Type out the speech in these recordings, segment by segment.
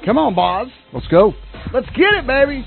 Come on, Boz. Let's go. Let's get it, baby.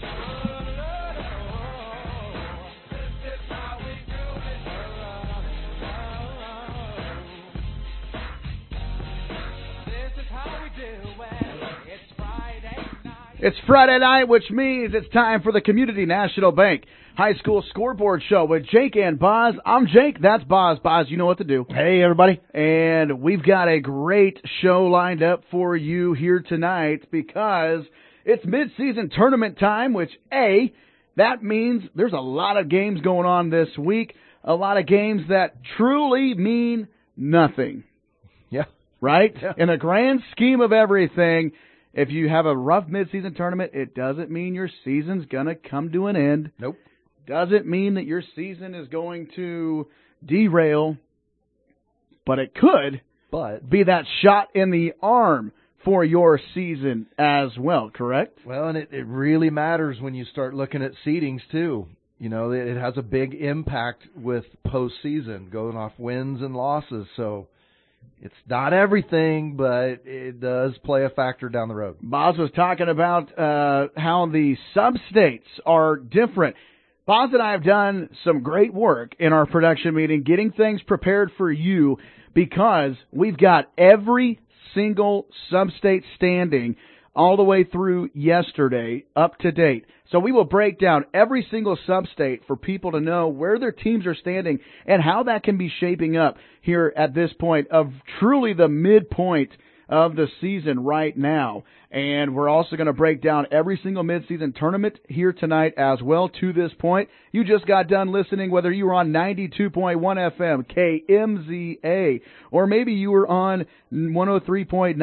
It's Friday night, which means it's time for the Community National Bank High School Scoreboard Show with Jake and Boz. I'm Jake. That's Boz. Boz, you know what to do. Hey, everybody. And we've got a great show lined up for you here tonight because it's mid-season tournament time, which, that means there's a lot of games going on this week, a lot of games that truly mean nothing. Yeah. Right? Yeah. In the grand scheme of everything, if you have a rough mid-season tournament, it doesn't mean your season's going to come to an end. Nope. Doesn't mean that your season is going to derail, but it could be that shot in the arm for your season as well, correct? Well, and it really matters when you start looking at seedings, too. You know, it has a big impact with postseason, going off wins and losses, so it's not everything, but it does play a factor down the road. Boz was talking about how the sub-states are different. Boz and I have done some great work in our production meeting, getting things prepared for you because we've got every single sub-state standing all the way through yesterday up to date. So we will break down every single sub-state for people to know where their teams are standing and how that can be shaping up here at this point of truly the midpoint of the season right now. And we're also going to break down every single midseason tournament here tonight as well to this point. You just got done listening, whether you were on 92.1 FM, KMZA, or maybe you were on 103.9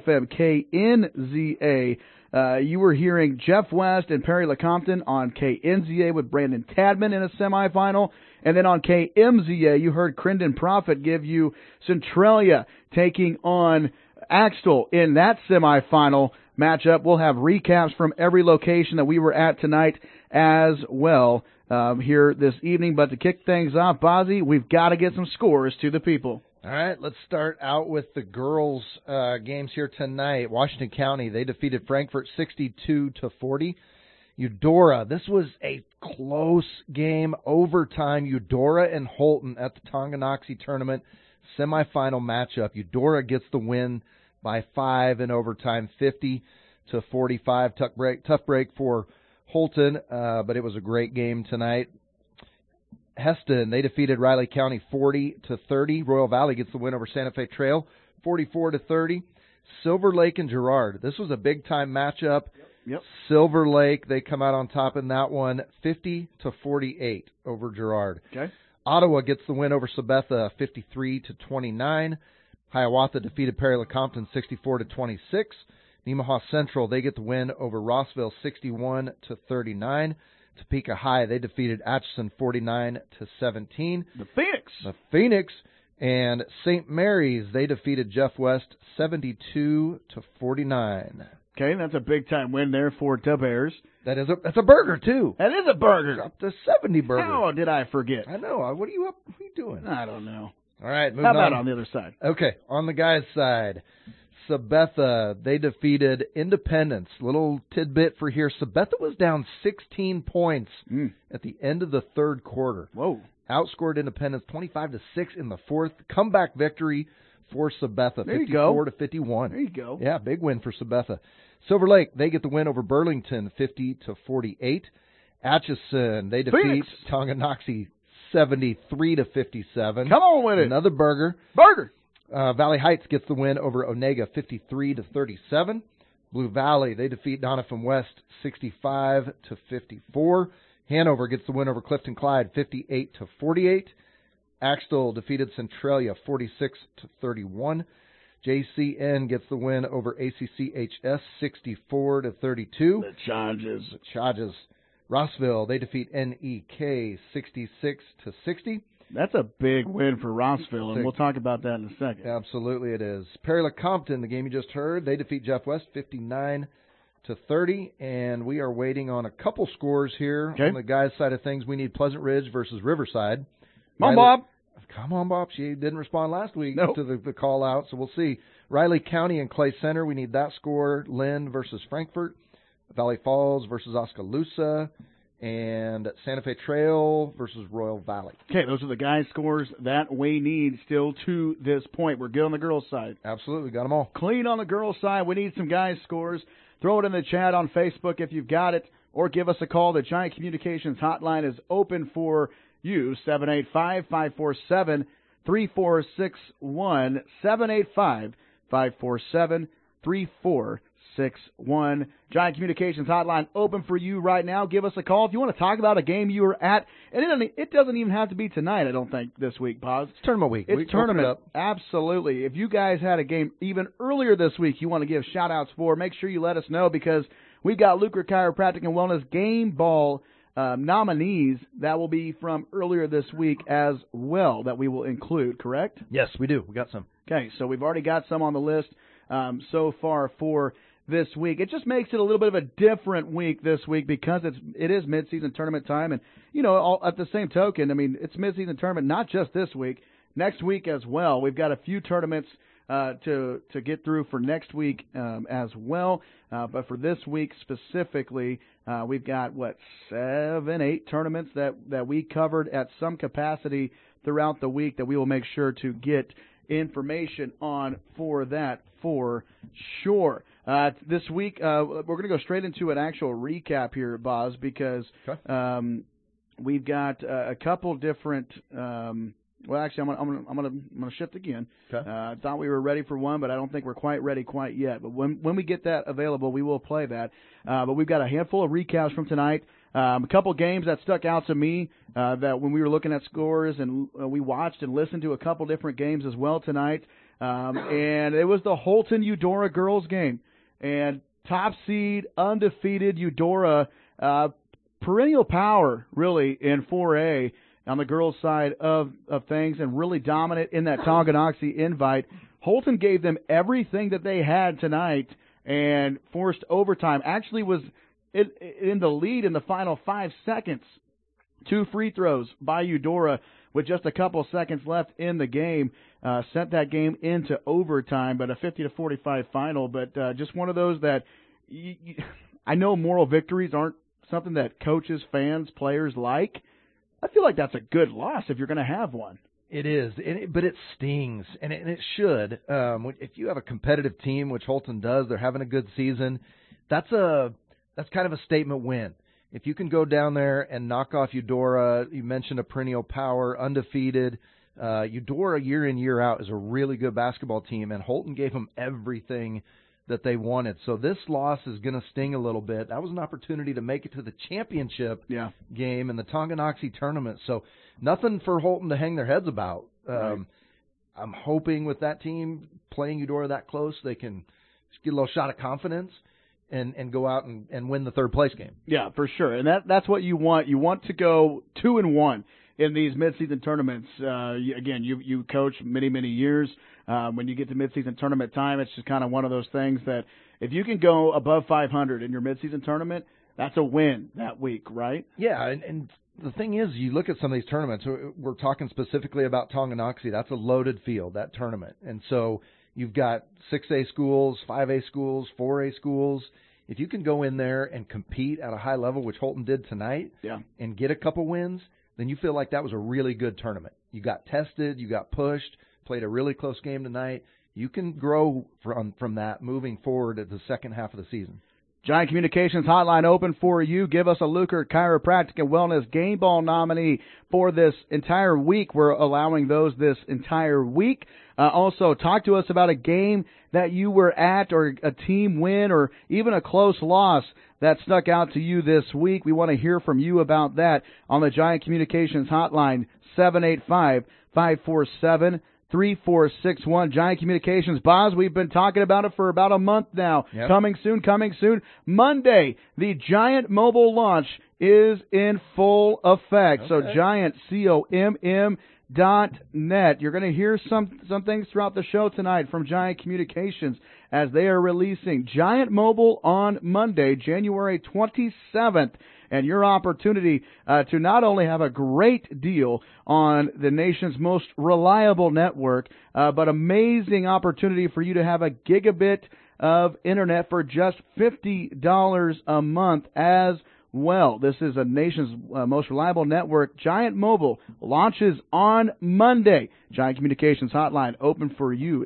FM, KNZA. You were hearing Jeff West and Perry LeCompton on KNZA with Brandon Tadman in a semifinal. And then on KMZA, you heard Crendon Prophet give you Centralia taking on Axtell in that semifinal matchup. We'll have recaps from every location that we were at tonight as well here this evening. But to kick things off, Bozzy, we've got to get some scores to the people. All right, let's start out with the girls' games here tonight. Washington County, they defeated Frankfort 62-40. Eudora, this was a close game, overtime. Eudora and Holton at the Tonganoxie tournament semifinal matchup. Eudora gets the win by 5 in overtime, 50-45. Tough break for Holton, but it was a great game tonight. Heston, they defeated Riley County 40-30. Royal Valley gets the win over Santa Fe Trail, 44-30. Silver Lake and Girard, this was a big-time matchup. Yep. Silver Lake, they come out on top in that one, 50-48 over Girard. Okay. Ottawa gets the win over Sabetha, 53-29. Hiawatha defeated Perry LeCompton, 64-26. Nemaha Central, they get the win over Rossville, 61-39. Topeka High, they defeated Atchison, 49-17. The Phoenix and St. Mary's, they defeated Jeff West, 72-49. Okay, that's a big-time win there for the Bears. That's a burger, too. That is a burger. Up to 70 burger. How did I forget? I know. What are you doing? I don't know. All right, moving How about on. on the other side? Okay, on the guys' side, Sabetha, they defeated Independence. Little tidbit for here. Sabetha was down 16 points at the end of the third quarter. Whoa. Outscored Independence 25-6 in the fourth. Comeback victory for Sabetha, 54-51. There you go. Yeah, big win for Sabetha. Silver Lake, they get the win over Burlington, 50-48. Atchison, they defeat Phoenix. Tonganoxie, 73-57. Come on with it. Another burger. Valley Heights gets the win over Onega, 53-37. Blue Valley, they defeat Doniphan West, 65-54. Hanover gets the win over Clifton Clyde, 58-48. Axtell defeated Centralia, 46-31. JCN gets the win over ACCHS, 64-32. The Chargers. Rossville, they defeat NEK, 66-60. That's a big win for Rossville, and we'll talk about that in a second. Absolutely it is. Perry LeCompton, the game you just heard, they defeat Jeff West, 59-30, and we are waiting on a couple scores here. Okay. On the guys' side of things, we need Pleasant Ridge versus Riverside. Come on, Bob. Come on, Bob. She didn't respond last week Nope. to the call out, so we'll see. Riley County and Clay Center, we need that score. Lynn versus Frankfort. Valley Falls versus Oskaloosa. And Santa Fe Trail versus Royal Valley. Okay, those are the guys' scores that we need still to this point. We're good on the girls' side. Absolutely, got them all. Clean on the girls' side. We need some guys' scores. Throw it in the chat on Facebook if you've got it, or give us a call. The Giant Communications hotline is open for you, 785-547-3461, 785-547-3461. Giant Communications hotline open for you right now. Give us a call if you want to talk about a game you were at. And it doesn't even have to be tonight, I don't think, this week, Paz. It's tournament week. It's tournament. Absolutely. If you guys had a game even earlier this week you want to give shout-outs for, make sure you let us know, because we got Lucre Chiropractic and Wellness game ball nominees that will be from earlier this week as well that we will include, correct? Yes, we do. We got some. Okay, so we've already got some on the list so far for this week. It just makes it a little bit of a different week this week because it is midseason tournament time, and at the same token, I mean, it's midseason tournament not just this week, next week as well. We've got a few tournaments to get through for next week as well, but for this week specifically, we've got 7, 8 tournaments that we covered at some capacity throughout the week that we will make sure to get information on for that for sure. This week, we're going to go straight into an actual recap here, Boz, because we've got a couple different. Well, actually, I'm gonna shift again. Okay. I thought we were ready for one, but I don't think we're quite ready quite yet. But when we get that available, we will play that. But we've got a handful of recaps from tonight. A couple games that stuck out to me that when we were looking at scores, and we watched and listened to a couple different games as well tonight. And it was the Holton Eudora girls game. And top seed, undefeated Eudora, perennial power really in 4A on the girls' side of things, and really dominant in that Tonganoxie invite. Holton gave them everything that they had tonight and forced overtime. Actually was in the lead in the final 5 seconds. 2 free throws by Eudora with just a couple seconds left in the game. Sent that game into overtime, but a 50-45 final. But just one of those that I know moral victories aren't something that coaches, fans, players like. I feel like that's a good loss if you're going to have one. It is, but it stings, and it should. If you have a competitive team, which Holton does, they're having a good season. That's kind of a statement win. If you can go down there and knock off Eudora, you mentioned a perennial power, undefeated. Eudora, year in, year out, is a really good basketball team, and Holton gave them everything that they wanted. So this loss is going to sting a little bit. That was an opportunity to make it to the championship game in the Tonganoxie tournament. So nothing for Holton to hang their heads about. Right. I'm hoping with that team playing Eudora that close, they can get a little shot of confidence and go out and win the third place game. Yeah, for sure. And that's what you want. You want to go 2-1 in these midseason tournaments. Again, you coach many years. When you get to midseason tournament time, it's just kind of one of those things that if you can go above 500 in your midseason tournament, that's a win that week, right? Yeah, and the thing is, you look at some of these tournaments, we're talking specifically about Tonganoxie. That's a loaded field, that tournament. And so you've got 6A schools, 5A schools, 4A schools. If you can go in there and compete at a high level, which Holton did tonight, and get a couple wins, then you feel like that was a really good tournament. You got tested, you got pushed, played a really close game tonight. You can grow from that moving forward at the second half of the season. Giant Communications hotline open for you. Give us a Lucre Chiropractic and Wellness game ball nominee for this entire week. We're allowing those this entire week. Also, talk to us about a game that you were at, or a team win, or even a close loss that stuck out to you this week. We want to hear from you about that on the Giant Communications hotline, 785-547-3461. Giant Communications. Boz, we've been talking about it for about a month now. Yep. Coming soon. Monday, the Giant mobile launch is in full effect. Okay. So Giant, COMM.net. You're going to hear some things throughout the show tonight from Giant Communications as they are releasing Giant Mobile on Monday, January 27th. and your opportunity to not only have a great deal on the nation's most reliable network, but amazing opportunity for you to have a gigabit of internet for just $50 a month as well. This is a nation's most reliable network. Giant Mobile launches on Monday. Giant Communications Hotline open for you at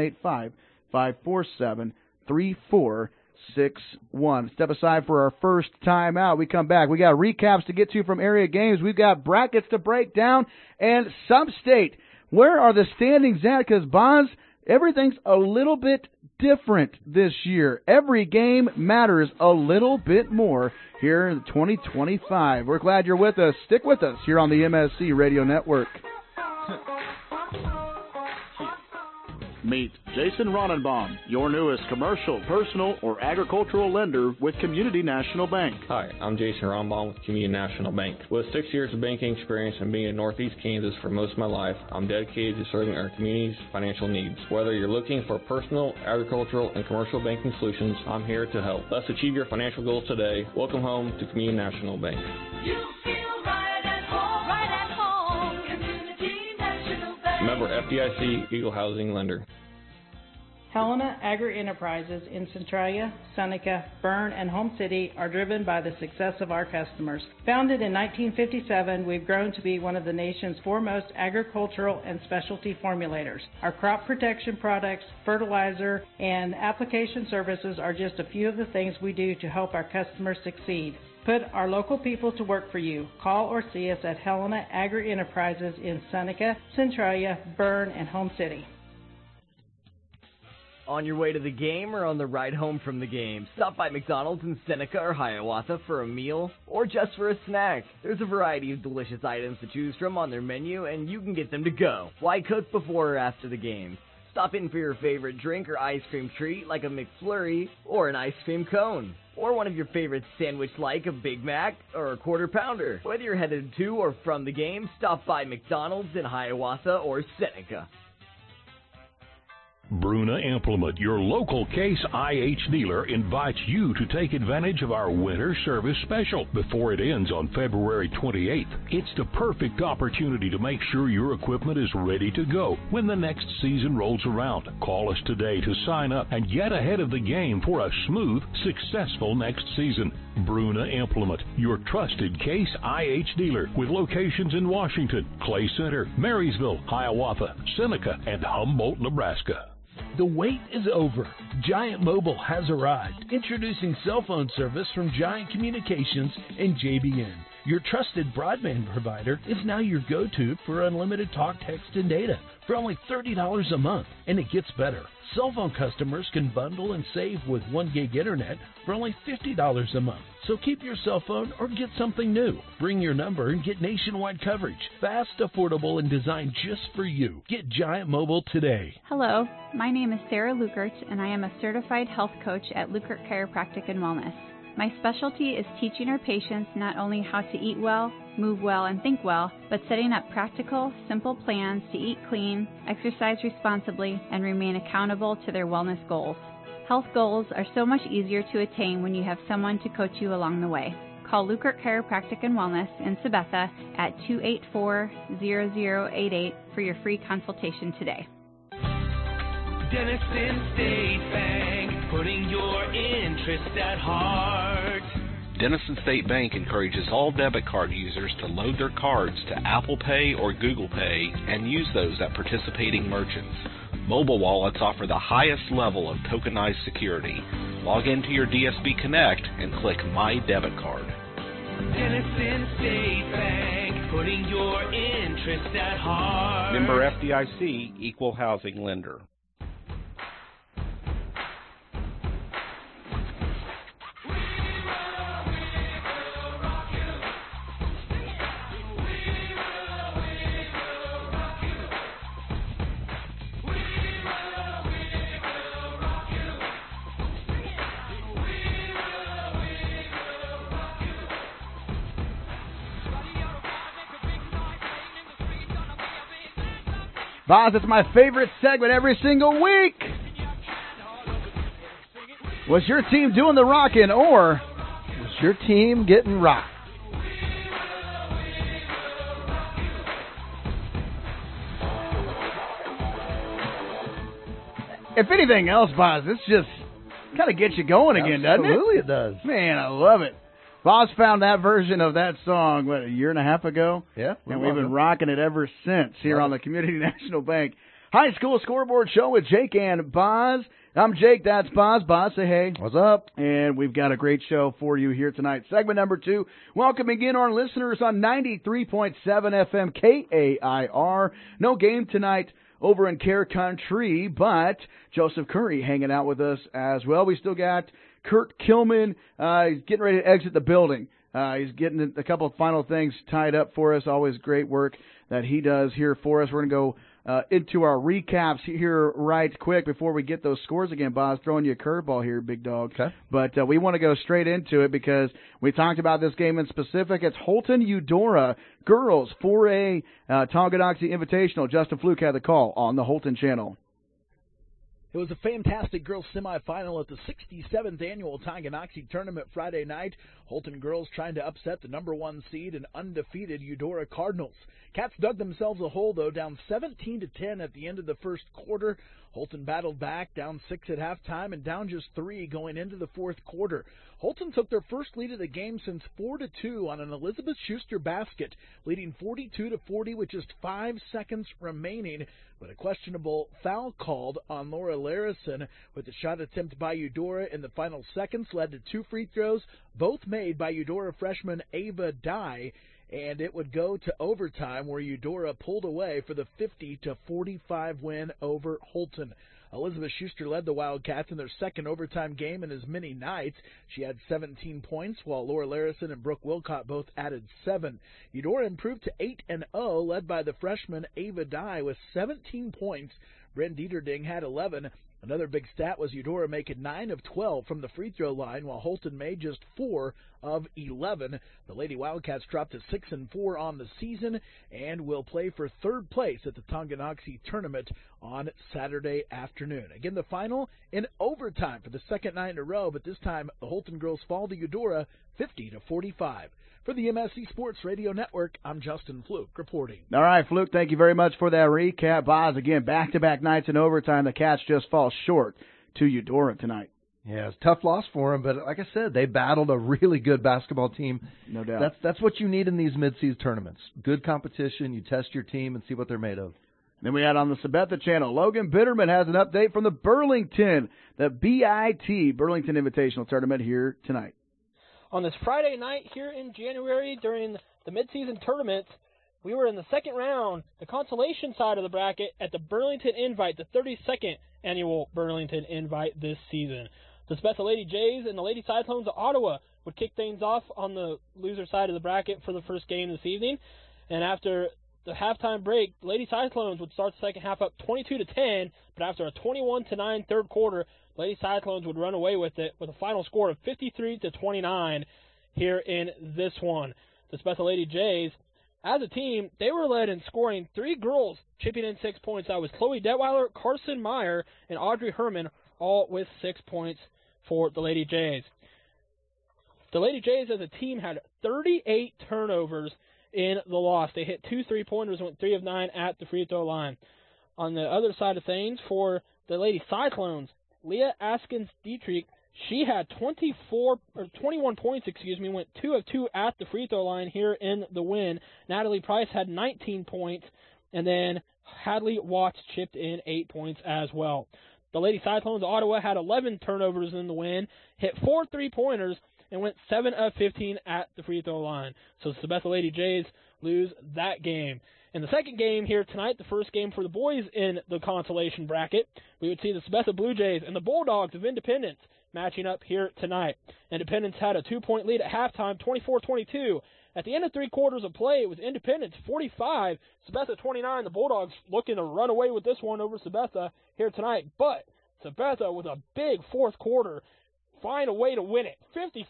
785-547-3461. Step aside for our first time out. We come back. We got recaps to get to from area games. We've got brackets to break down and Sub-State. Where are the standings at? Because, Boz, everything's a little bit different this year. Every game matters a little bit more here in 2025. We're glad you're with us. Stick with us here on the MSC Radio Network. Meet Jason Ronenbaum, your newest commercial, personal, or agricultural lender with Community National Bank. Hi, I'm Jason Ronenbaum with Community National Bank. With 6 years of banking experience and being in Northeast Kansas for most of my life, I'm dedicated to serving our community's financial needs. Whether you're looking for personal, agricultural, and commercial banking solutions, I'm here to help. Let's achieve your financial goals today. Welcome home to Community National Bank. You feel right at home, Community National Bank. Member FDIC, Eagle Housing Lender. Helena Agri-Enterprises in Centralia, Seneca, Berne, and Home City are driven by the success of our customers. Founded in 1957, we've grown to be one of the nation's foremost agricultural and specialty formulators. Our crop protection products, fertilizer, and application services are just a few of the things we do to help our customers succeed. Put our local people to work for you. Call or see us at Helena Agri-Enterprises in Seneca, Centralia, Berne, and Home City. On your way to the game or on the ride home from the game, stop by McDonald's in Seneca or Hiawatha for a meal or just for a snack. There's a variety of delicious items to choose from on their menu, and you can get them to go. Why cook before or after the game? Stop in for your favorite drink or ice cream treat like a McFlurry or an ice cream cone. Or one of your favorite sandwich like a Big Mac or a Quarter Pounder. Whether you're headed to or from the game, stop by McDonald's in Hiawatha or Seneca. Bruna Implement, your local Case IH dealer, invites you to take advantage of our winter service special before it ends on February 28th. It's the perfect opportunity to make sure your equipment is ready to go when the next season rolls around. Call us today to sign up and get ahead of the game for a smooth, successful next season. Bruna Implement, your trusted Case IH dealer with locations in Washington, Clay Center, Marysville, Hiawatha, Seneca, and Humboldt, Nebraska. The wait is over. Giant Mobile has arrived. Introducing cell phone service from Giant Communications and JBN. Your trusted broadband provider is now your go-to for unlimited talk, text, and data for only $30 a month. And it gets better. Cell phone customers can bundle and save with 1 gig internet for only $50 a month. So keep your cell phone or get something new. Bring your number and get nationwide coverage. Fast, affordable, and designed just for you. Get Giant Mobile today. Hello, my name is Sarah Lukert, and I am a certified health coach at Lukert Chiropractic and Wellness. My specialty is teaching our patients not only how to eat well, move well, and think well, but setting up practical, simple plans to eat clean, exercise responsibly, and remain accountable to their wellness goals. Health goals are so much easier to attain when you have someone to coach you along the way. Call Lukert Chiropractic and Wellness in Sabetha at 284-0088 for your free consultation today. Denison State Bank, putting your interests at heart. Denison State Bank encourages all debit card users to load their cards to Apple Pay or Google Pay and use those at participating merchants. Mobile wallets offer the highest level of tokenized security. Log into your DSB Connect and click My Debit Card. Denison State Bank, putting your interests at heart. Member FDIC, Equal Housing Lender. Boz, it's my favorite segment every single week. Was your team doing the rocking, or was your team getting rocked? If anything else, Boz, this just kind of gets you going again, doesn't it? Absolutely it does. Man, I love it. Boz found that version of that song, a year and a half ago? Yeah. And we've been rocking it ever since here on the Community National Bank High School Scoreboard Show with Jake and Boz. I'm Jake, that's Boz. Boz, say hey. What's up? And we've got a great show for you here tonight. Segment number 2, welcoming in our listeners on 93.7 FM KAIR. No game tonight over in Care Country, but Joseph Curry hanging out with us as well. We still got Kurt Kilman. He's getting ready to exit the building. He's getting a couple of final things tied up for us. Always great work that he does here for us. We're going to go into our recaps here right quick before we get those scores again. Boz, throwing you a curveball here, big dog. Okay. But we want to go straight into it because we talked about this game in specific. It's Holton Eudora girls 4A Tonganoxie Invitational. Justin Fluke had the call on the Holton channel. It was a fantastic girls semifinal at the 67th annual Tonganoxie tournament Friday night. Holton girls trying to upset the number 1 seed and undefeated Eudora Cardinals. Cats dug themselves a hole, though, down 17-10 at the end of the first quarter. Holton battled back, down 6 at halftime and down just 3 going into the fourth quarter. Holton took their first lead of the game since 4-2 on an Elizabeth Schuster basket, leading 42-40 with just 5 seconds remaining. But a questionable foul called on Laura Larison with a shot attempt by Eudora in the final seconds led to 2 free throws, both made by Eudora freshman Ava Dye, and it would go to overtime where Eudora pulled away for the 50-45 win over Holton. Elizabeth Schuster led the Wildcats in their second overtime game in as many nights. She had 17 points, while Laura Larison and Brooke Wilcott both added 7. Eudora improved to 8-0, led by the freshman Ava Dye with 17 points. Bryn Dieterding had 11. Another big stat was Eudora making 9 of 12 from the free throw line, while Holton made just 4 of 11. The Lady Wildcats dropped to 6-4 on the season and will play for third place at the Tonganoxie tournament on Saturday afternoon. Again, the final in overtime for the second night in a row, but this time the Holton girls fall to Eudora 50-45. For the MSC Sports Radio Network, I'm Justin Fluke reporting. All right, Fluke, thank you very much for that recap. Boz, again, back-to-back nights in overtime. The Cats just fall short to Eudora tonight. Yeah, it's a tough loss for them, but like I said, they battled a really good basketball team. No doubt. That's what you need in these mid-season tournaments. Good competition. You test your team and see what they're made of. Then we had on the Sabetha channel, Logan Bitterman has an update from the Burlington Burlington Invitational Tournament here tonight. On this Friday night here in January during the mid-season tournaments, we were in the second round, the consolation side of the bracket at the Burlington Invite, the 32nd annual Burlington Invite this season. The Sabetha Lady Jays and the Lady Cyclones of Ottawa would kick things off on the loser side of the bracket for the first game this evening. And after the halftime break, the Lady Cyclones would start the second half up 22-10, but after a 21-9 third quarter, Lady Cyclones would run away with it with a final score of 53-29 here in this one. The Sabetha Lady Jays, as a team, they were led in scoring 3 girls chipping in 6 points. That was Chloe Detweiler, Carson Meyer, and Audrey Herman, all with 6 points for the Lady Jays. The Lady Jays as a team had 38 turnovers in the loss. They hit 2 3-pointers and went 3 of 9 at the free throw line. On the other side of things, for the Lady Cyclones, Leah Askins Dietrich, she had 21 points, went 2 of 2 at the free throw line here in the win. Natalie Price had 19 points, and then Hadley Watts chipped in 8 points as well. The Lady Cyclones of Ottawa had 11 turnovers in the win, hit 4 3-pointers, and went 7 of 15 at the free throw line. So the Sabetha Lady Jays lose that game. In the second game here tonight, the first game for the boys in the consolation bracket, we would see the Sabetha Blue Jays and the Bulldogs of Independence matching up here tonight. Independence had a 2-point lead at halftime, 24-22. At the end of 3 quarters of play, it was Independence 45, Sabetha 29. The Bulldogs looking to run away with this one over Sabetha here tonight. But Sabetha, with a big fourth quarter, find a way to win it,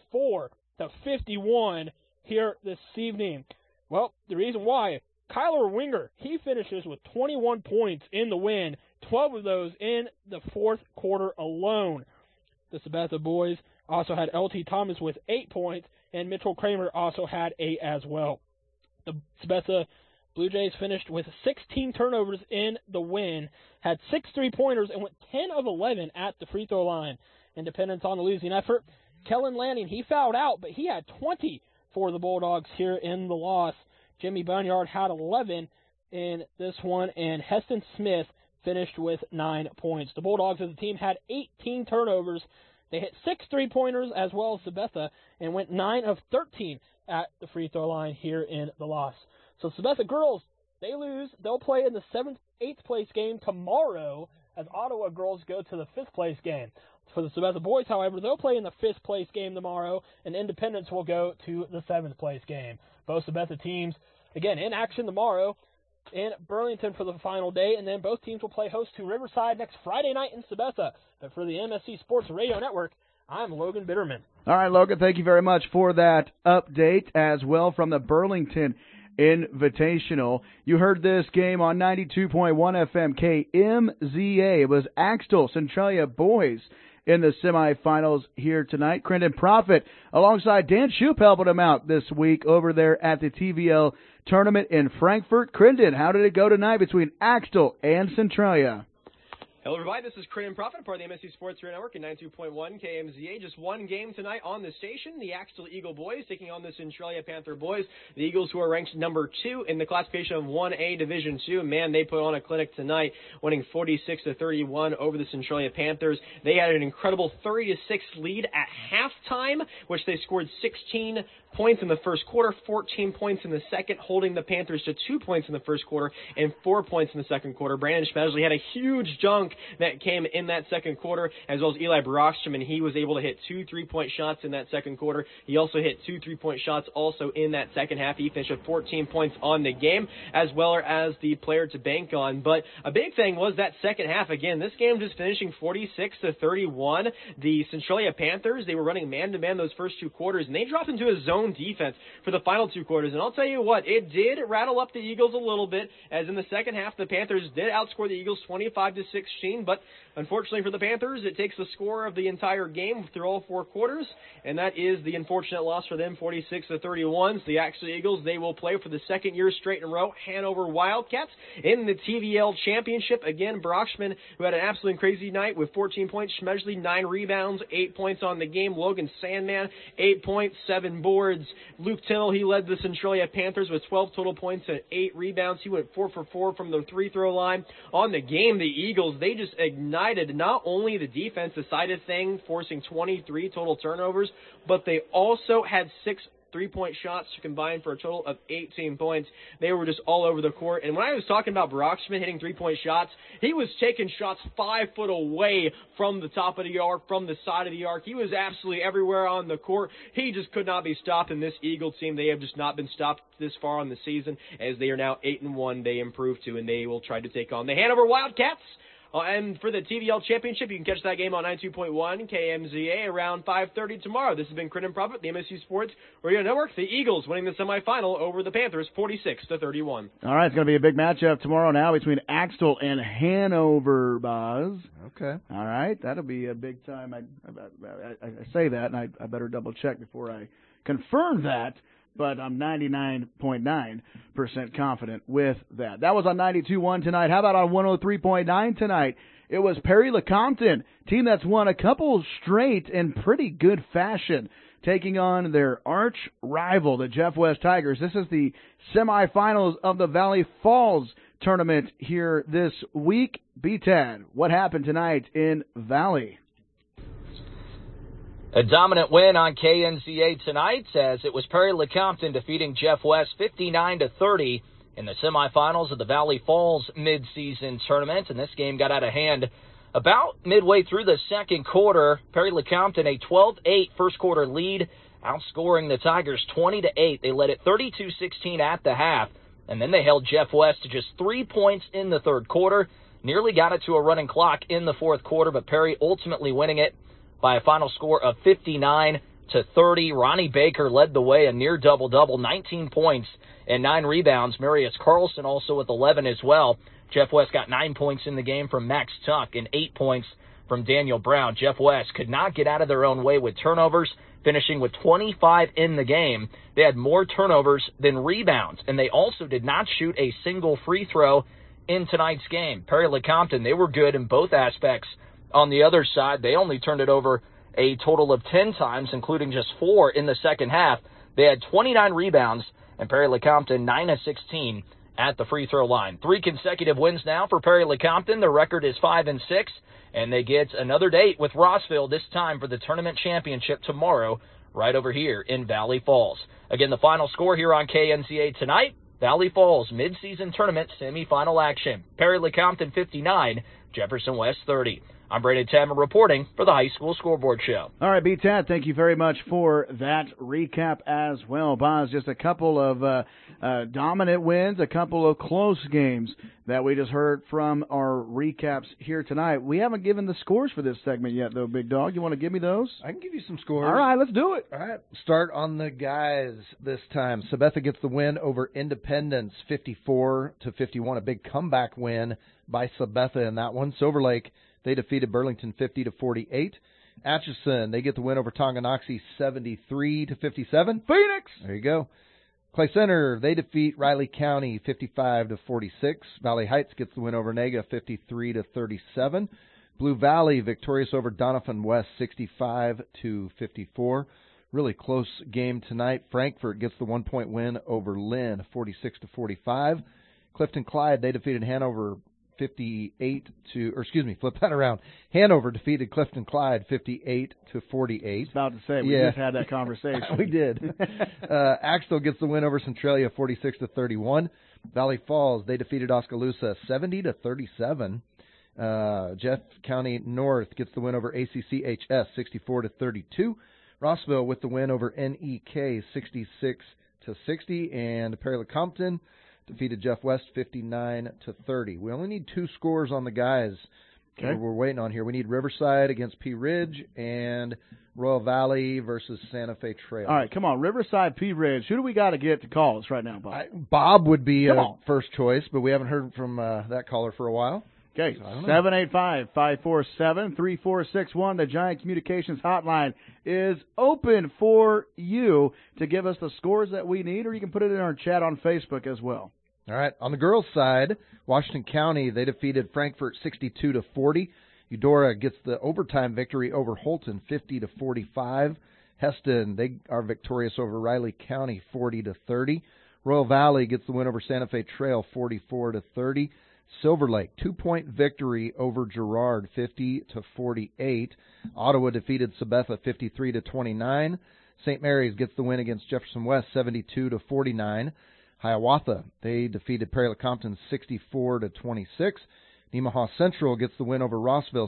54-51 here this evening. Well, the reason why, Kyler Winger, he finishes with 21 points in the win, 12 of those in the fourth quarter alone. The Sabetha boys also had L.T. Thomas with 8 points, and Mitchell Kramer also had 8 as well. The Sabetha Blue Jays finished with 16 turnovers in the win, had 6 3-pointers, and went 10 of 11 at the free throw line. Independence on the losing effort. Kellen Lanning, he fouled out, but he had 20 for the Bulldogs here in the loss. Jimmy Bunyard had 11 in this one, and Heston Smith finished with 9 points. The Bulldogs as a team had 18 turnovers. They hit 6 3-pointers as well as Sabetha and went 9 of 13 at the free throw line here in the loss. So Sabetha girls, they lose. They'll play in the 8th place game tomorrow as Ottawa girls go to the 5th place game. For the Sabetha boys, however, they'll play in the 5th place game tomorrow, and Independence will go to the 7th place game. Both Sabetha teams, again, in action tomorrow in Burlington for the final day, and then both teams will play host to Riverside next Friday night in Sabetha. But for the MSC Sports Radio Network, I'm Logan Bitterman. All right, Logan, thank you very much for that update as well from the Burlington Invitational. You heard this game on 92.1 FM KMZA. It was Axtell Centralia boys in the semifinals here tonight. Crendon Profit alongside Dan Shoup helping him out this week over there at the TVL tournament in Frankfort. Crendon, how did it go tonight between Axtell and Centralia? Hello, everybody. This is Crendon Profit, part of the MSC Sports Radio Network at 92.1 KMZA. Just one game tonight on the station. The Axtell Eagle boys taking on the Centralia Panther boys. The Eagles, who are ranked number 2 in the classification of 1A Division 2. Man, they put on a clinic tonight, winning 46-31 over the Centralia Panthers. They had an incredible 30-6 lead at halftime, which they scored 16 points in the first quarter, 14 points in the second, holding the Panthers to 2 points in the first quarter and 4 points in the second quarter. Brandon Schmesley had a huge dunk that came in that second quarter, as well as Eli Brockstrom, and he was able to hit 2 3-point shots in that second quarter. He also hit 2 3-point shots also in that second half. He finished with 14 points on the game, as well as the player to bank on. But a big thing was that second half. Again, this game just finishing 46-31. The Centralia Panthers, they were running man-to-man those first 2 quarters, and they dropped into a zone defense for the final 2 quarters. And I'll tell you what, it did rattle up the Eagles a little bit, as in the second half, the Panthers did outscore the Eagles 25-16, but unfortunately for the Panthers, it takes the score of the entire game through all 4 quarters, and that is the unfortunate loss for them, 46-31. So the Axtell Eagles, they will play for the second year straight in a row, Hanover Wildcats in the TVL Championship. Again, Brockstrom, who had an absolutely crazy night with 14 points, Schmesley 9 rebounds, 8 points on the game, Logan Sandman 8 points, 7 boards. Luke Tinnell, he led the Centralia Panthers with 12 total points and 8 rebounds. He went 4 for 4 from the free throw line. On the game, the Eagles, they just ignited not only the defensive side of things, forcing 23 total turnovers, but they also had 6 3-point shots to combine for a total of 18 points. They were just all over the court. And when I was talking about Brockstrom hitting 3-point shots, he was taking shots 5 foot away from the top of the arc, from the side of the arc. He was absolutely everywhere on the court. He just could not be stopped. In this Eagle team, they have just not been stopped this far on the season, as they are now 8-1. They improved to, and they will try to take on the Hanover Wildcats. And for the TVL Championship, you can catch that game on 92.1 KMZA around 5:30 tomorrow. This has been Crendon Profit, the MSC Sports Radio Network. The Eagles winning the semifinal over the Panthers, 46-31. All right, it's going to be a big matchup tomorrow now between Axtell and Hanover, Boz. Okay. All right, that'll be a big time. I say that, and I better double check before I confirm that. But I'm 99.9% confident with that. That was on 92.1 tonight. How about on 103.9 tonight? It was Perry Lecompton, team that's won a couple straight in pretty good fashion, taking on their arch rival, the Jeff West Tigers. This is the semifinals of the Valley Falls tournament here this week. B-Tad, what happened tonight in Valley? A dominant win on KNCA tonight, as it was Perry Lecompton defeating Jeff West 59-30 in the semifinals of the Valley Falls midseason tournament. And this game got out of hand about midway through the second quarter. Perry Lecompton a 12-8 first quarter lead, outscoring the Tigers 20-8. They led it 32-16 at the half, and then they held Jeff West to just 3 points in the third quarter. Nearly got it to a running clock in the fourth quarter, but Perry ultimately winning it by a final score of 59-30. Ronnie Baker led the way, a near double-double, 19 points and 9 rebounds. Marius Carlson also with 11 as well. Jeff West got 9 points in the game from Max Tuck and 8 points from Daniel Brown. Jeff West could not get out of their own way with turnovers, finishing with 25 in the game. They had more turnovers than rebounds, and they also did not shoot a single free throw in tonight's game. Perry Lecompton, they were good in both aspects. On the other side, they only turned it over a total of 10 times, including just 4 in the second half. They had 29 rebounds, and Perry Lecompton 9 of 16 at the free throw line. 3 consecutive wins now for Perry Lecompton. Their record is 5-6, and they get another date with Rossville, this time for the tournament championship tomorrow, right over here in Valley Falls. Again, the final score here on KNCA tonight, Valley Falls mid-season tournament semifinal action. Perry Lecompton 59, Jefferson West 30. I'm Brandon Tammer reporting for the High School Scoreboard Show. All right, B-Tad, thank you very much for that recap as well. Boz, just a couple of dominant wins, a couple of close games that we just heard from our recaps here tonight. We haven't given the scores for this segment yet, though, Big Dog. You want to give me those? I can give you some scores. All right, let's do it. All right, start on the guys this time. Sabetha gets the win over Independence, 54-51, a big comeback win by Sabetha in that one. Silver Lake, they defeated Burlington 50-48. Atchison, they get the win over Tonganoxie 73-57. Phoenix! There you go. Clay Center, they defeat Riley County 55-46. Valley Heights gets the win over Nega 53-37. Blue Valley victorious over Doniphan West 65-54. Really close game tonight. Frankfort gets the 1-point win over Lynn 46-45. Clifton Clyde, they defeated Hanover flip that around. Hanover defeated Clifton Clyde 58-48. About to say, we just had that conversation. We did. Axtell gets the win over Centralia 46-31. Valley Falls, they defeated Oskaloosa 70-37. Jeff County North gets the win over ACCHS 64-32. Rossville with the win over NEK 66-60. And Perry Lecompton defeated Jeff West 59-30. We only need 2 scores on the guys we're waiting on here. We need Riverside against Pea Ridge and Royal Valley versus Santa Fe Trail. All right, come on. Riverside, Pea Ridge. Who do we got to get to call us right now, Bob? Bob would be first choice, but we haven't heard from that caller for a while. Okay, 785-547-3461. The Giant Communications Hotline is open for you to give us the scores that we need, or you can put it in our chat on Facebook as well. All right, on the girls' side, Washington County, they defeated Frankfort 62-40. Eudora gets the overtime victory over Holton 50-45. Heston, they are victorious over Riley County 40-30. Royal Valley gets the win over Santa Fe Trail 44-30. Silver Lake, 2-point victory over Girard, 50-48. Ottawa defeated Sabetha 53-29. St. Mary's gets the win against Jefferson West, 72-49. Hiawatha, they defeated Perry Lecompton 64-26. Nemaha Central gets the win over Rossville,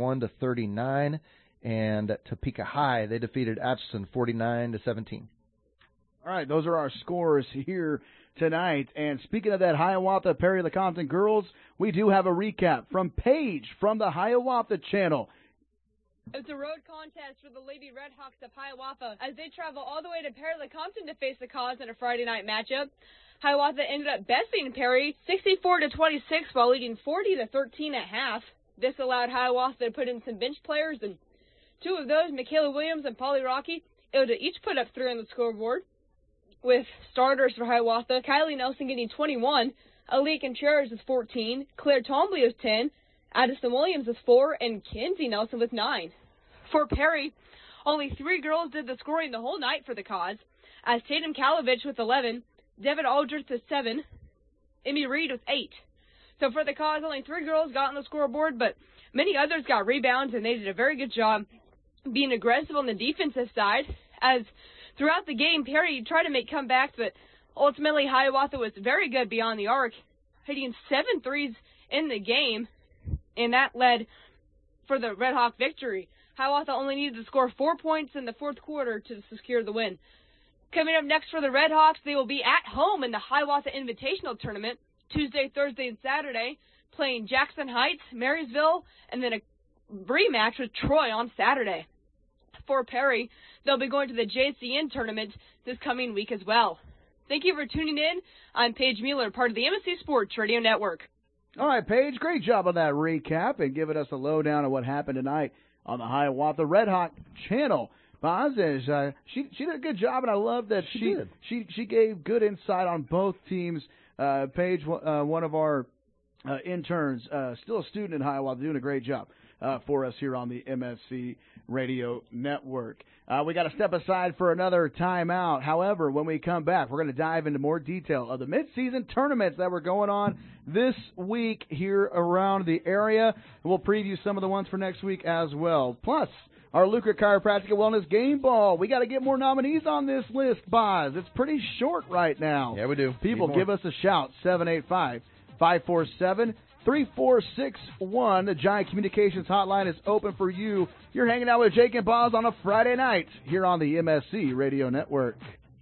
61-39. And Topeka High, they defeated Atchison 49-17. All right, those are our scores here tonight. And speaking of that Hiawatha Perry Lecompton girls, we do have a recap from Paige from the Hiawatha channel. It's a road contest for the Lady Redhawks of Hiawatha as they travel all the way to Perry Lecompton to face the Cause in a Friday night matchup. Hiawatha ended up besting Perry 64-26 while leading 40-13 at half. This allowed Hiawatha to put in some bench players, and 2 of those, Michaela Williams and Polly Rocky, able to each put up 3 on the scoreboard. With starters for Hiawatha, Kylie Nelson getting 21, Aaliyah Contreras with 14, Claire Tombley with 10, Addison Williams with 4, and Kenzie Nelson with 9. For Perry, only 3 girls did the scoring the whole night for the Cause, as Tatum Kalovich with 11, Devin Aldrich with 7, Emmy Reed with 8. So for the Cause, only 3 girls got on the scoreboard, but many others got rebounds, and they did a very good job being aggressive on the defensive side, as throughout the game, Perry tried to make comebacks, but ultimately Hiawatha was very good beyond the arc, hitting 7 threes in the game, and that led for the Red Hawk victory. Hiawatha only needed to score 4 points in the fourth quarter to secure the win. Coming up next for the Red Hawks, they will be at home in the Hiawatha Invitational Tournament, Tuesday, Thursday, and Saturday, playing Jackson Heights, Marysville, and then a rematch with Troy on Saturday. For Perry, they'll be going to the JCN tournament this coming week as well. Thank you for tuning in. I'm Paige Mueller, part of the MSC Sports Radio Network. All right, Paige, great job on that recap and giving us a lowdown of what happened tonight on the Hiawatha Red Hawk channel. Boz, she did a good job, and I love that she gave good insight on both teams. Paige, one of our interns, still a student in Hiawatha, doing a great job for us here on the MSC Radio Network. We got to step aside for another timeout. However, when we come back, we're going to dive into more detail of the midseason tournaments that were going on this week here around the area. And we'll preview some of the ones for next week as well. Plus, our Lucre Chiropractic and Wellness Game Ball. We got to get more nominees on this list, Boz. It's pretty short right now. Yeah, we do. People, give us a shout, 785-547-3461. The Giant Communications Hotline is open for you. You're hanging out with Jake and Boz on a Friday night here on the MSC Radio Network.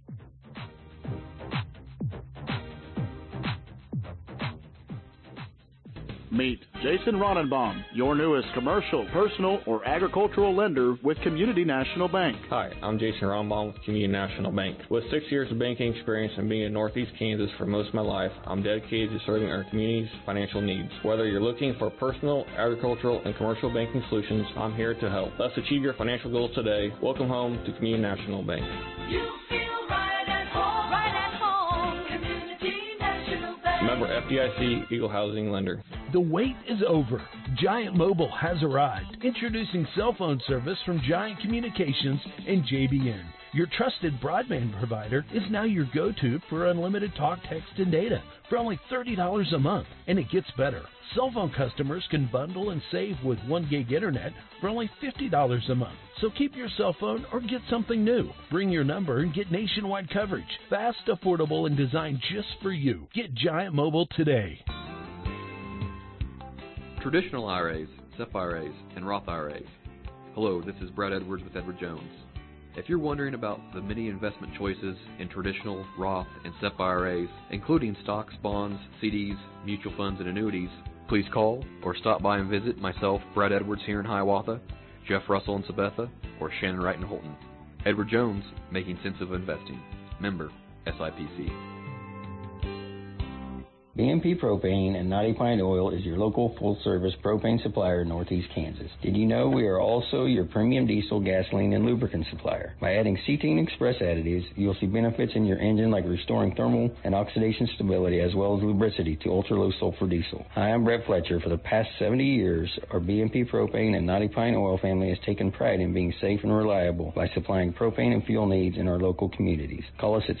Meet Jason Ronenbaum, your newest commercial, personal, or agricultural lender with Community National Bank. Hi, I'm Jason Ronenbaum with Community National Bank. With 6 years of banking experience and being in Northeast Kansas for most of my life, I'm dedicated to serving our community's financial needs. Whether you're looking for personal, agricultural, and commercial banking solutions, I'm here to help. Let's achieve your financial goals today. Welcome home to Community National Bank. You feel right at home, right at home. Community National Bank. Member FDIC, Eagle Housing Lender. The wait is over. Giant Mobile has arrived. Introducing cell phone service from Giant Communications and JBN. Your trusted broadband provider is now your go-to for unlimited talk, text, and data for only $30 a month. And it gets better. Cell phone customers can bundle and save with 1 gig internet for only $50 a month. So keep your cell phone or get something new. Bring your number and get nationwide coverage. Fast, affordable, and designed just for you. Get Giant Mobile today. Traditional IRAs, SEP IRAs, and Roth IRAs. Hello, this is Brad Edwards with Edward Jones. If you're wondering about the many investment choices in traditional, Roth, and SEP IRAs, including stocks, bonds, CDs, mutual funds, and annuities, please call or stop by and visit myself, Brad Edwards, here in Hiawatha, Jeff Russell in Sabetha, or Shannon Wright in Holton. Edward Jones, making sense of investing. Member, SIPC. BMP Propane and Knotty Pine Oil is your local full-service propane supplier in Northeast Kansas. Did you know we are also your premium diesel, gasoline, and lubricant supplier? By adding Cetene Express additives, you'll see benefits in your engine like restoring thermal and oxidation stability as well as lubricity to ultra-low sulfur diesel. Hi, I'm Brett Fletcher. For the past 70 years, our BMP Propane and Knotty Pine Oil family has taken pride in being safe and reliable by supplying propane and fuel needs in our local communities. Call us at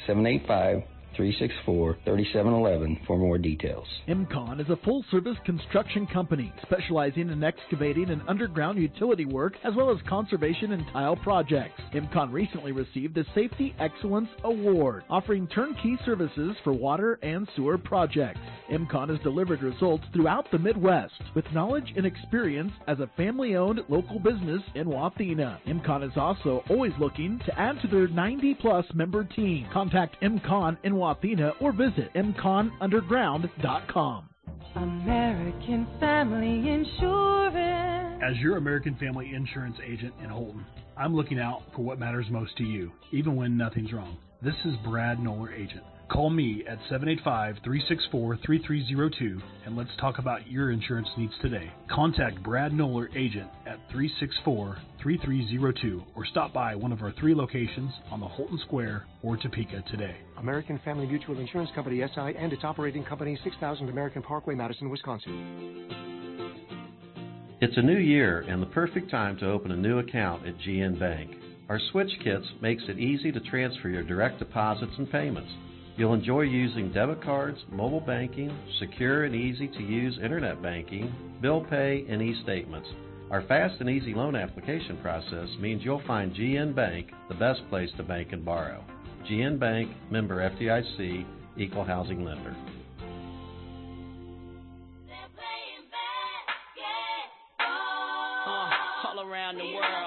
785-364-3711 for more details. MCON is a full-service construction company specializing in excavating and underground utility work as well as conservation and tile projects. MCON recently received the Safety Excellence Award, offering turnkey services for water and sewer projects. MCON has delivered results throughout the Midwest with knowledge and experience as a family-owned local business in Wathena. MCON is also always looking to add to their 90-plus member team. Contact MCON in Wathena or visit mconunderground.com. American Family Insurance. As your American Family Insurance agent in Holton, I'm looking out for what matters most to you, even when nothing's wrong. This is Brad Noller, agent. Call me at 785-364-3302 and let's talk about your insurance needs today. Contact Brad Noller, agent at 364-3302 or stop by one of our 3 locations on the Holton Square or Topeka today. American Family Mutual Insurance Company, SI, and its operating company, 6000 American Parkway, Madison, Wisconsin. It's a new year and the perfect time to open a new account at GN Bank. Our Switch Kits makes it easy to transfer your direct deposits and payments. You'll enjoy using debit cards, mobile banking, secure and easy-to-use internet banking, bill pay, and e-statements. Our fast and easy loan application process means you'll find GN Bank the best place to bank and borrow. GN Bank, member FDIC, equal housing lender. All around the world.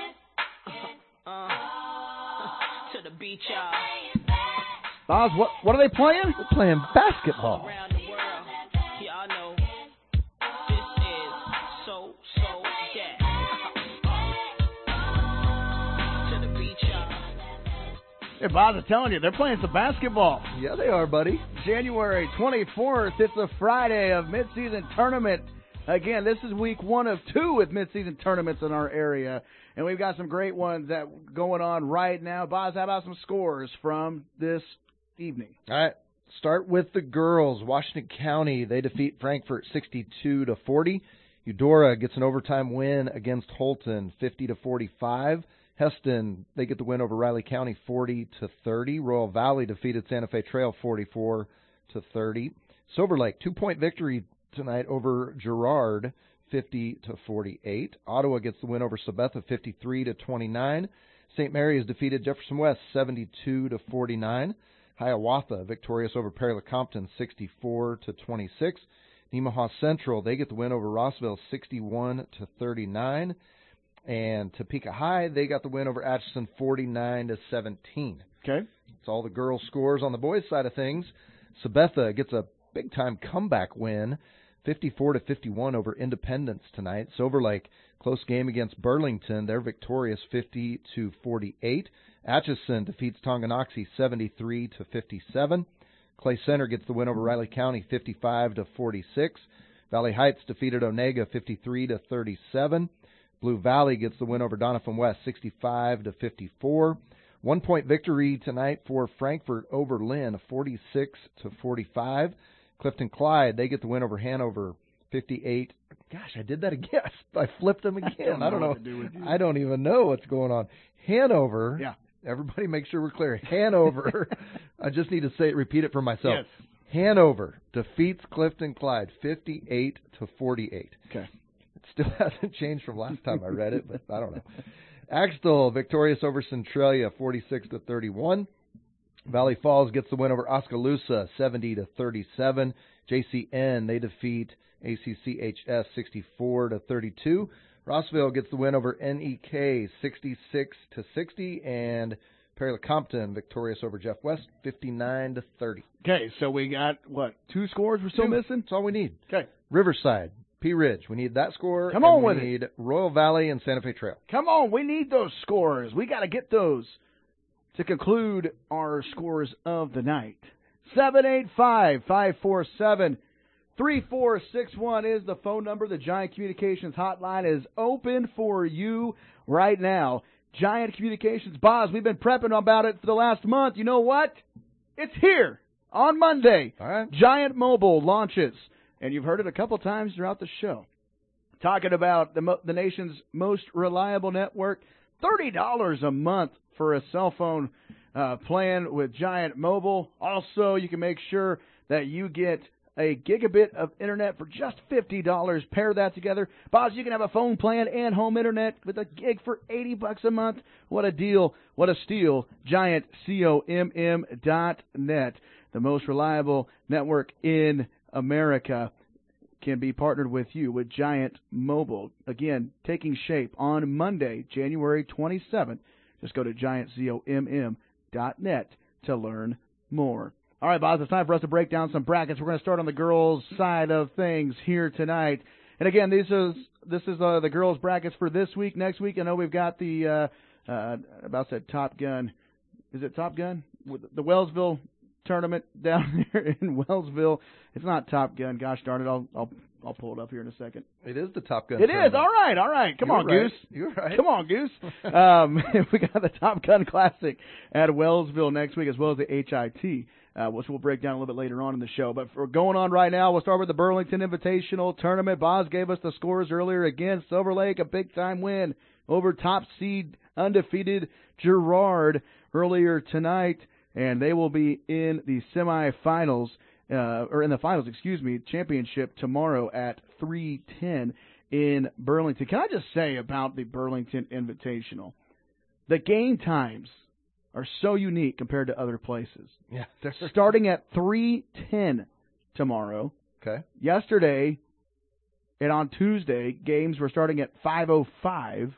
To the beach, y'all. Boz, what are they playing? They're playing basketball. Around the world. Y'all know this is so yeah. To the beach, y'all. Hey, Bob, I'm telling you, they're playing some basketball. Yeah, they are, buddy. January 24th, it's a Friday of midseason tournament. Again, this is week 1 of 2 with midseason tournaments in our area, and we've got some great ones that going on right now. Boz, how about some scores from this evening? All right, start with the girls. Washington County, they defeat Frankfort 62-40. Eudora gets an overtime win against Holton 50-45. Heston, they get the win over Riley County 40-30. Royal Valley defeated Santa Fe Trail 44-30. Silver Lake, 2-point victory tonight over Girard 50-48. Ottawa gets the win over Sabetha 53-29. St. Mary's defeated Jefferson West 72-49. Hiawatha victorious over Perry Lecompton 64-26. Nemaha Central, they get the win over Rossville 61-39. And Topeka High, they got the win over Atchison 49-17. Okay. That's all the girls' scores on the boys' side of things. Sabetha gets a big-time comeback win, 54-51 over Independence tonight. Silver Lake, close game against Burlington. They're victorious 50-48. Atchison defeats Tonganoxie 73-57. Clay Center gets the win over Riley County 55-46. Valley Heights defeated Onega 53-37. Blue Valley gets the win over Doniphan West 65-54. 1-point victory tonight for Frankfort over Lynn 46-45. Clifton Clyde, they get the win over Hanover 58. Gosh, I did that again. I flipped them again. I don't know. I don't even know what's going on. Hanover. Yeah. Everybody make sure we're clear. Hanover. I just need to repeat it for myself. Yes. Hanover defeats Clifton Clyde 58-48. Okay. It still hasn't changed from last time I read it, but I don't know. Axtell victorious over Centralia 46-31. Valley Falls gets the win over Oskaloosa 70-37. JCN, they defeat ACCHS 64-32. Rossville gets the win over NEK 66-60, and Perry Lecompton victorious over Jeff West 59-30. Okay, so we got, 2 scores we're still missing? That's all we need. Okay. Riverside, P. Ridge, we need that score. Come on and with we it. need Royal Valley and Santa Fe Trail. Come on, we need those scores. We got to get those to conclude our scores of the night. 785-547-3461 is the phone number. The Giant Communications hotline is open for you right now. Giant Communications, Boz, we've been prepping about it for the last month. You know what? It's here on Monday. All right. Giant Mobile launches, and you've heard it a couple times throughout the show. Talking about the nation's most reliable network, $30 a month for a cell phone plan with Giant Mobile. Also, you can make sure that you get a gigabit of internet for just $50. Pair that together. Boz, you can have a phone plan and home internet with a gig for $80 a month. What a deal. What a steal. GiantComm.net, the most reliable network in America, can be partnered with you with Giant Mobile. Again, taking shape on Monday, January 27th. Just go to GiantComm.net to learn more. All right, Boz, it's time for us to break down some brackets. We're going to start on the girls' side of things here tonight. And again, this is the girls' brackets for this week. Next week, I know we've got the about said Top Gun. Is it Top Gun? The Wellsville tournament down there in Wellsville. It's not Top Gun. Gosh darn it! I'll pull it up here in a second. It is the Top Gun. It tournament. is. All right. Come on, right. Goose. You're right. Come on, Goose. We got the Top Gun Classic at Wellsville next week, as well as the HIT, which we'll break down a little bit later on in the show. But for going on right now, we'll start with the Burlington Invitational Tournament. Boz gave us the scores earlier. Again, Silver Lake, a big-time win over top seed undefeated Girard earlier tonight, and they will be in the semifinals, or in the finals, championship tomorrow at 3:10 in Burlington. Can I just say about the Burlington Invitational, the game times are so unique compared to other places. Yeah. Starting at 3:10 tomorrow. Okay. Yesterday and on Tuesday, games were starting at 5:05.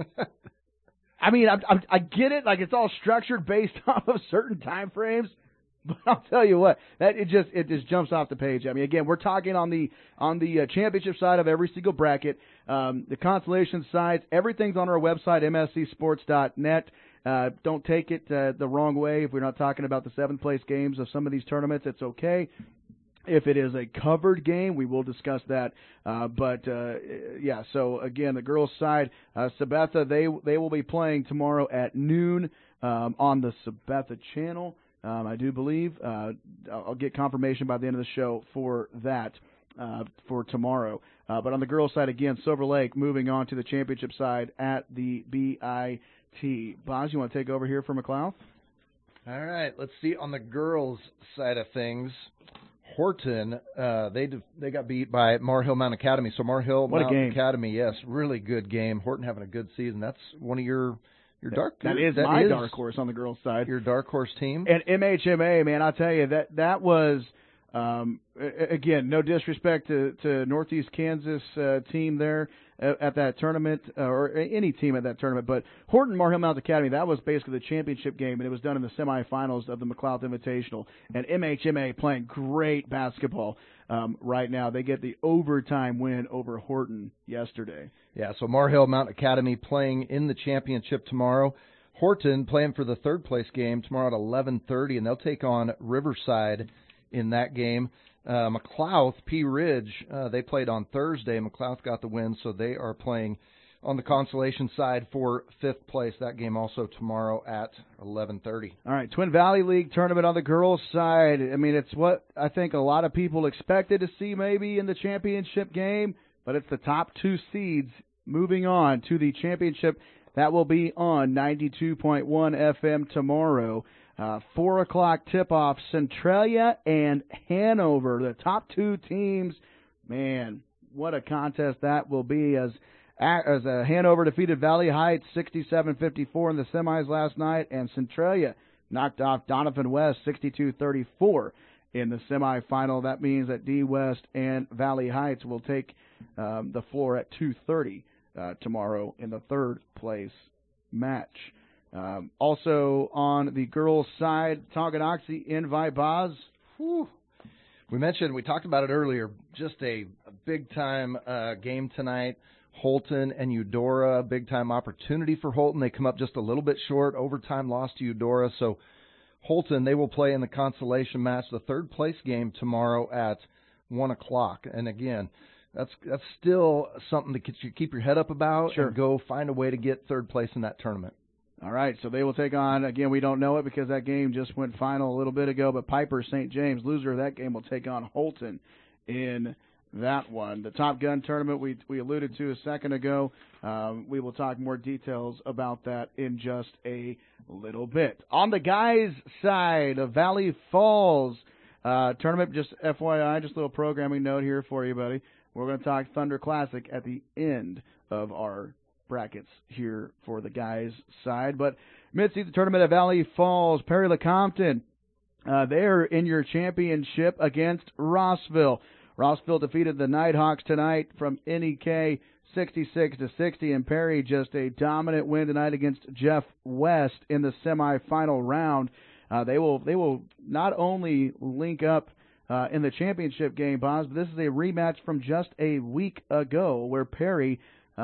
I mean, I get it. Like, it's all structured based off of certain time frames. But I'll tell you what, it just jumps off the page. I mean, again, we're talking on the championship side of every single bracket. The consolation sides, everything's on our website, mscsports.net. Don't take it the wrong way. If we're not talking about the seventh-place games of some of these tournaments, it's okay. If it is a covered game, we will discuss that. Yeah, so again, the girls' side, Sabetha, they will be playing tomorrow at noon on the Sabetha channel, I do believe. I'll get confirmation by the end of the show for that for tomorrow. But on the girls' side, again, Silver Lake moving on to the championship side at the BIT. Boz, you want to take over here for McLeod? All right, let's see on the girls' side of things. Horton, they got beat by Mar Hill Mountain Academy. So Mar Hill Mountain Academy, yes, really good game. Horton having a good season. That's one of your dark. That is my dark horse on the girls' side. Your dark horse team. And MHMA, man, I'll tell you that was again, no disrespect to Northeast Kansas team there at that tournament, or any team at that tournament, but Horton Mar Hill Mountain Academy, that was basically the championship game, and it was done in the semifinals of the McLeod Invitational. And MHMA playing great basketball right now. They get the overtime win over Horton yesterday. Yeah, so Mar Hill Mountain Academy playing in the championship tomorrow. Horton playing for the third-place game tomorrow at 11:30, and they'll take on Riverside in that game. McLouth, Pea Ridge, they played on Thursday. McLouth got the win, so they are playing on the consolation side for fifth place. That game also tomorrow at 11:30. All right, Twin Valley League tournament on the girls' side. I mean, it's what I think a lot of people expected to see maybe in the championship game, but it's the top two seeds moving on to the championship. That will be on 92.1 FM tomorrow. 4 o'clock tip-off, Centralia and Hanover, the top two teams. Man, what a contest that will be as Hanover defeated Valley Heights 67-54 in the semis last night, and Centralia knocked off Donovan West 62-34 in the semifinal. That means that D West and Valley Heights will take the floor at 2:30 tomorrow in the third place match. Also on the girls' side, Tonganoxie Invite Boz. We talked about it earlier, just a big-time game tonight. Holton and Eudora, big-time opportunity for Holton. They come up just a little bit short, overtime loss to Eudora. So Holton, they will play in the consolation match, the third-place game tomorrow at 1 o'clock. And again, that's still something to keep your head up about. Sure. And go find a way to get third place in that tournament. All right, so they will take on, again, we don't know it because that game just went final a little bit ago, but Piper St. James, loser of that game, will take on Holton in that one. The Top Gun tournament we alluded to a second ago. We will talk more details about that in just a little bit. On the guys' side of Valley Falls tournament, just FYI, just a little programming note here for you, buddy. We're going to talk Thunder Classic at the end of our brackets here for the guys' side. But mid-season tournament at Valley Falls, Perry LeCompton, they're in your championship against Rossville. Rossville defeated the Nighthawks tonight from NEK 66-60, and Perry just a dominant win tonight against Jeff West in the semifinal round. They will not only link up in the championship game, Boz, but this is a rematch from just a week ago where Perry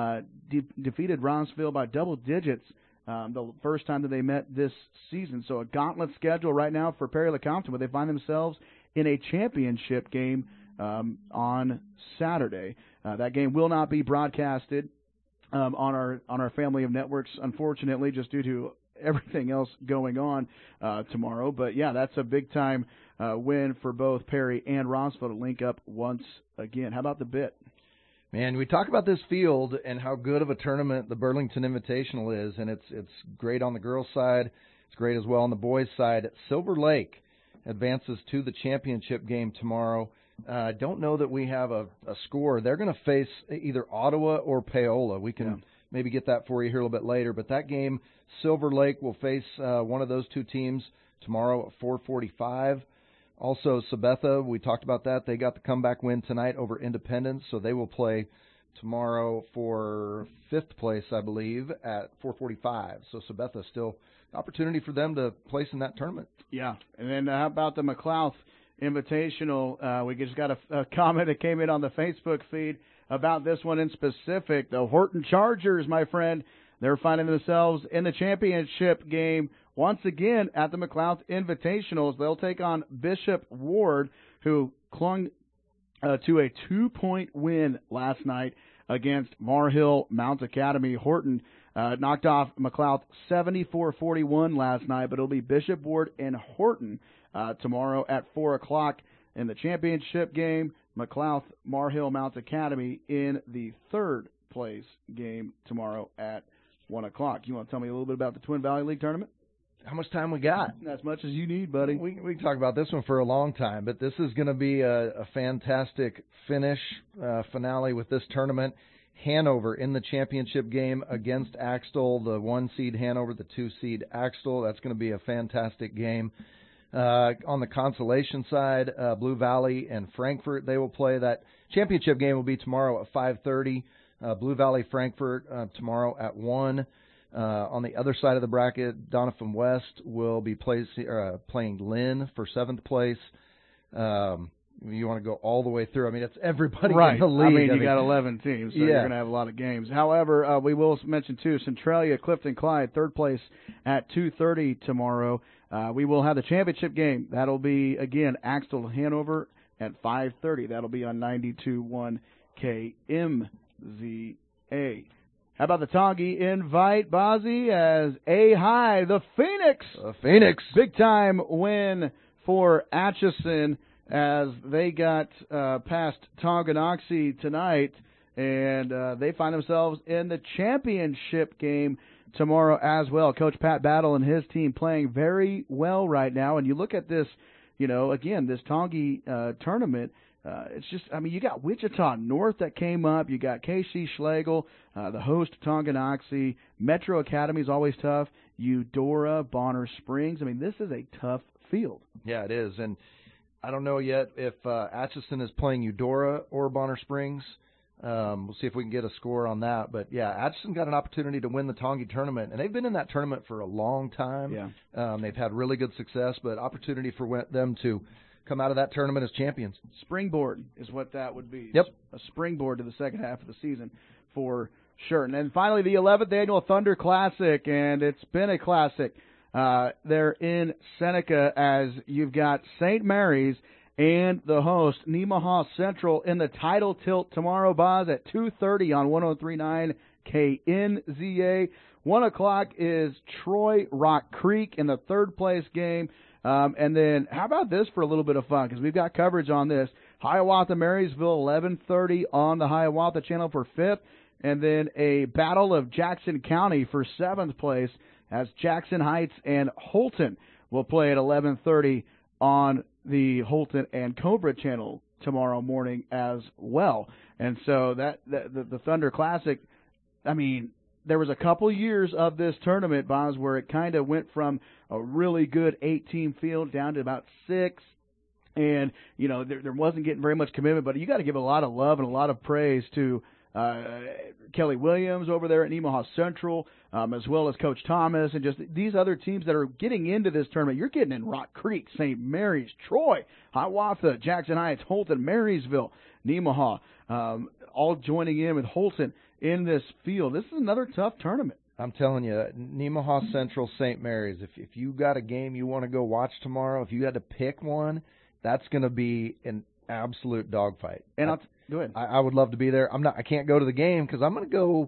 defeated Rossville by double digits the first time that they met this season. So a gauntlet schedule right now for Perry LeCompton, but they find themselves in a championship game on Saturday. That game will not be broadcasted on our family of networks, unfortunately, just due to everything else going on tomorrow. But yeah, that's a big time win for both Perry and Rossville to link up once again. How about the bit? Man, we talk about this field and how good of a tournament the Burlington Invitational is, and it's great on the girls' side. It's great as well on the boys' side. Silver Lake advances to the championship game tomorrow. I don't know that we have a score. They're going to face either Ottawa or Paola. We can maybe get that for you here a little bit later. But that game, Silver Lake will face one of those two teams tomorrow at 4:45. Also, Sabetha, we talked about that. They got the comeback win tonight over Independence, so they will play tomorrow for fifth place, I believe, at 4:45. So Sabetha still an opportunity for them to place in that tournament. Yeah, and then how about the McLouth Invitational? We just got a comment that came in on the Facebook feed. about this one in specific. The Horton Chargers, my friend, they're finding themselves in the championship game once again at the McLouth Invitationals. They'll take on Bishop Ward, who clung to a 2-point win last night against Marhill Mount Academy. Horton knocked off McLouth 74-41 last night, but it'll be Bishop Ward and Horton tomorrow at 4 o'clock in the championship game. McLouth Marhill Mount Academy in the third place game tomorrow at 1 o'clock. You want to tell me a little bit about the Twin Valley League tournament? How much time we got? As much as you need, buddy. We can talk about this one for a long time, but this is going to be a fantastic finale with this tournament. Hanover in the championship game against Axtell, the 1-seed Hanover, the 2-seed Axtell. That's going to be a fantastic game. On the consolation side, Blue Valley and Frankfort, they will play. That championship game will be tomorrow at 5:30. Blue Valley Frankfort tomorrow at 1. On the other side of the bracket, Doniphan West will be playing Lynn for 7th place. You want to go all the way through. I mean, it's everybody right. in the league. I mean, you got 11 teams, so yeah. you're going to have a lot of games. However, we will mention, too, Centralia, Clifton Clyde, 3rd place at 2:30 tomorrow. We will have the championship game. That'll be, again, Axtell Hanover at 5:30. That'll be on 92.1 KMZA. How about the Tongi Invite, Bozzy, as A-High, the Phoenix. Big-time win for Atchison as they got past Tonganoxie tonight, and they find themselves in the championship game tomorrow as well. Coach Pat Battle and his team playing very well right now, and you look at this, again, this Tongi tournament, it's just, I mean, you got Wichita North that came up. You got KC Schlegel, the host Tonganoxie. Metro Academy is always tough. Eudora, Bonner Springs. I mean, this is a tough field. Yeah, it is. And I don't know yet if Atchison is playing Eudora or Bonner Springs. We'll see if we can get a score on that. But, yeah, Atchison got an opportunity to win the Tongi tournament, and they've been in that tournament for a long time. Yeah. They've had really good success, but opportunity for them to come out of that tournament as champions. Springboard is what that would be. Yep. A springboard to the second half of the season for sure. And then finally, the 11th Annual Thunder Classic, and it's been a classic. They're in Seneca as you've got St. Mary's and the host, Nemaha Central, in the title tilt tomorrow, Boz, at 2:30 on 103.9 KNZA. 1 o'clock is Troy Rock Creek in the third place game. And then how about this for a little bit of fun, because we've got coverage on this. Hiawatha Marysville, 11:30 on the Hiawatha channel for 5th. And then a battle of Jackson County for 7th place as Jackson Heights and Holton will play at 11:30 on the Holton and Cobra channel tomorrow morning as well. And so the Thunder Classic, I mean, there was a couple years of this tournament, Boz, where it kind of went from a really good 8-team field down to about 6. And, there wasn't getting very much commitment, but you got to give a lot of love and a lot of praise to Kelly Williams over there at Nemaha Central, as well as Coach Thomas, and just these other teams that are getting into this tournament. You're getting in Rock Creek, St. Mary's, Troy, Hiawatha, Jackson Heights, Holton, Marysville, Nemaha, all joining in with Holton in this field. This is another tough tournament. I'm telling you, Nemaha Central, St. Mary's, if you got a game you want to go watch tomorrow, if you had to pick one, that's going to be an absolute dogfight. And go ahead. I would love to be there. I can't go to the game because I'm going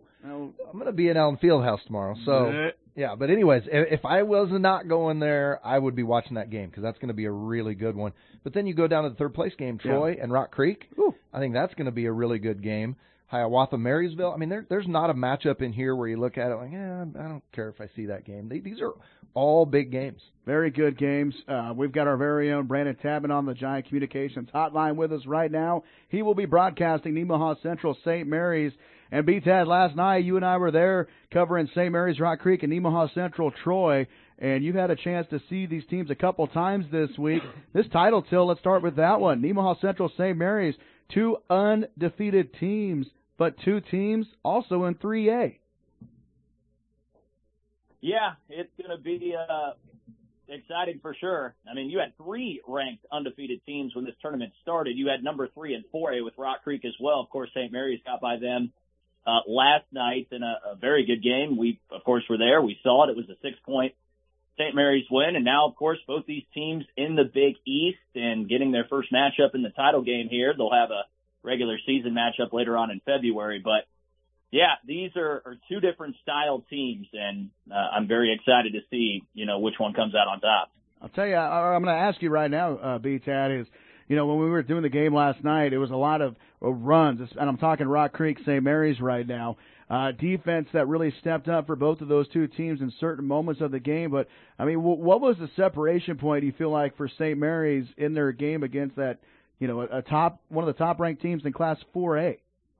to be in Allen Fieldhouse tomorrow. So yeah, but anyways, if I was not going there, I would be watching that game because that's going to be a really good one. But then you go down to the third place game, Troy and Rock Creek. Ooh. I think that's going to be a really good game. Hiawatha Marysville. I mean, there's not a matchup in here where you look at it like, I don't care if I see that game. These are all big games. Very good games. We've got our very own Brandon Tabman on the Giant Communications hotline with us right now. He will be broadcasting Nemaha Central, St. Mary's. And B-Tad, last night you and I were there covering St. Mary's, Rock Creek, and Nemaha Central, Troy. And you've had a chance to see these teams a couple times this week. This title till, let's start with that one. Nemaha Central, St. Mary's, 2 undefeated teams, but 2 teams also in 3A. Yeah, it's going to be exciting for sure. I mean, you had 3 ranked undefeated teams when this tournament started. You had number 3 and 4A with Rock Creek as well. Of course, St. Mary's got by them last night in a very good game. We, of course, were there. We saw it. It was a 6-point St. Mary's win. And now, of course, both these teams in the Big East and getting their first matchup in the title game here. They'll have a regular season matchup later on in February. But, yeah, these are 2 different style teams, and I'm very excited to see, which one comes out on top. I'll tell you, I'm going to ask you right now, B-Tad, is, when we were doing the game last night, it was a lot of runs, and I'm talking Rock Creek, St. Mary's right now. Defense that really stepped up for both of those 2 teams in certain moments of the game. But, I mean, what was the separation point, you feel like, for St. Mary's in their game against that, one of the top-ranked teams in Class 4A?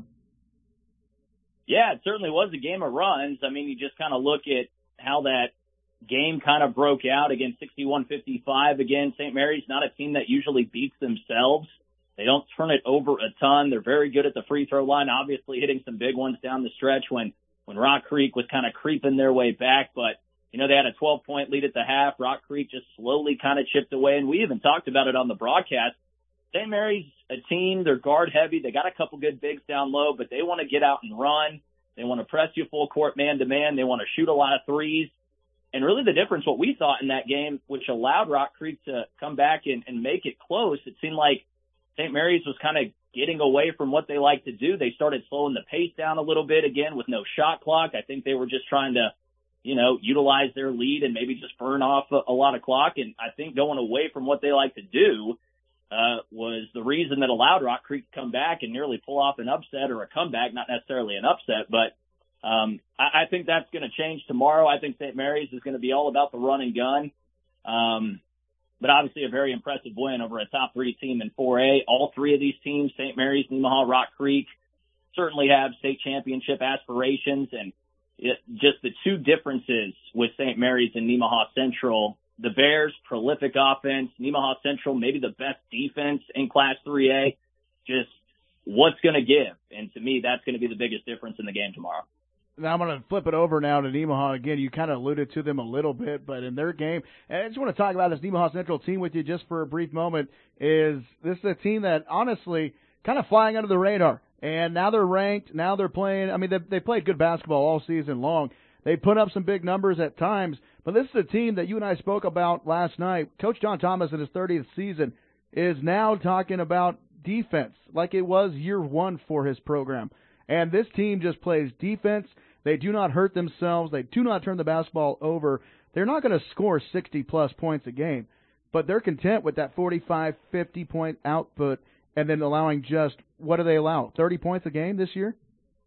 Yeah, it certainly was a game of runs. I mean, you just kind of look at how that game kind of broke out against 61-55. Again, St. Mary's not a team that usually beats themselves. They don't turn it over a ton. They're very good at the free throw line, obviously hitting some big ones down the stretch when Rock Creek was kind of creeping their way back. But, they had a 12-point lead at the half. Rock Creek just slowly kind of chipped away, and we even talked about it on the broadcast. St. Mary's a team, they're guard heavy. They got a couple good bigs down low, but they want to get out and run. They want to press you full court man to man. They want to shoot a lot of threes. And really the difference, what we thought in that game, which allowed Rock Creek to come back and make it close, it seemed like St. Mary's was kind of getting away from what they like to do. They started slowing the pace down a little bit again with no shot clock. I think they were just trying to, utilize their lead and maybe just burn off a lot of clock. And I think going away from what they like to do was the reason that allowed Rock Creek to come back and nearly pull off an upset or a comeback, not necessarily an upset, but I think that's going to change tomorrow. I think St. Mary's is going to be all about the run and gun. But obviously a very impressive win over a top 3 team in 4A. All 3 of these teams, St. Mary's, Nemaha, Rock Creek, certainly have state championship aspirations. And just the 2 differences with St. Mary's and Nemaha Central, the Bears, prolific offense, Nemaha Central, maybe the best defense in Class 3A. Just what's going to give? And to me, that's going to be the biggest difference in the game tomorrow. Now I'm going to flip it over now to Nemaha again. You kind of alluded to them a little bit, but in their game, and I just want to talk about this Nemaha Central team with you just for a brief moment. This is a team that honestly kind of flying under the radar, and now they're ranked. Now they're playing. I mean, they played good basketball all season long. They put up some big numbers at times, but this is a team that you and I spoke about last night. Coach John Thomas in his 30th season is now talking about defense like it was year 1 for his program. And this team just plays defense. They do not hurt themselves. They do not turn the basketball over. They're not going to score 60-plus points a game, but they're content with that 45, 50-point output and then allowing just, what do they allow, 30 points a game this year?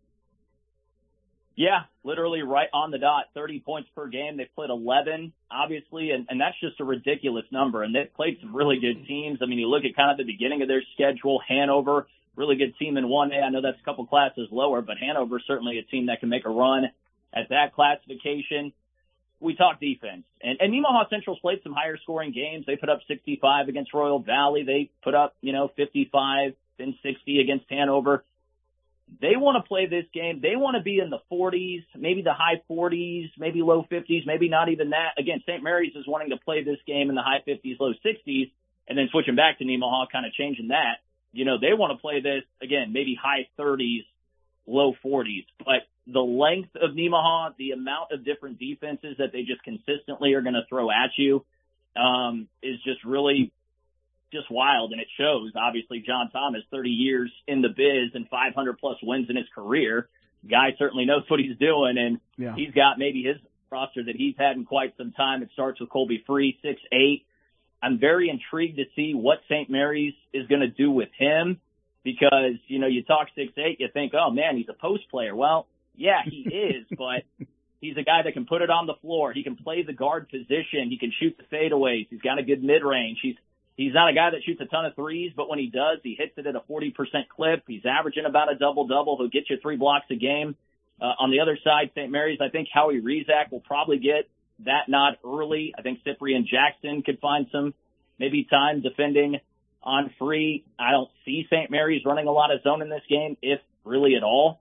Yeah, literally right on the dot, 30 points per game. They've played 11, obviously, and that's just a ridiculous number. And they've played some really good teams. I mean, you look at kind of the beginning of their schedule, Hanover, really good team in 1A. I know that's a couple classes lower, but Hanover certainly a team that can make a run at that classification. We talk defense. And Nemaha Central's played some higher scoring games. They put up 65 against Royal Valley. They put up, 55 and 60 against Hanover. They want to play this game. They want to be in the 40s, maybe the high 40s, maybe low 50s, maybe not even that. Again, St. Mary's is wanting to play this game in the high 50s, low 60s, and then switching back to Nemaha, kind of changing that. They want to play this, again, maybe high 30s, low 40s. But the length of Nemaha, the amount of different defenses that they just consistently are going to throw at you is just really just wild, and it shows. Obviously, John Thomas, 30 years in the biz and 500-plus wins in his career. Guy certainly knows what he's doing, and he's got maybe his roster that he's had in quite some time. It starts with Colby Free, 6'8". I'm very intrigued to see what St. Mary's is going to do with him because, you talk 6'8", you think, oh, man, he's a post player. Well, yeah, he is, but he's a guy that can put it on the floor. He can play the guard position. He can shoot the fadeaways. He's got a good mid-range. He's not a guy that shoots a ton of threes, but when he does, he hits it at a 40% clip. He's averaging about a double-double. He'll get you 3 blocks a game. On the other side, St. Mary's, I think Howie Rezac will probably get that nod early. I think Cyprian Jackson could find some maybe time defending on Free. I don't see St. Mary's running a lot of zone in this game, if really at all.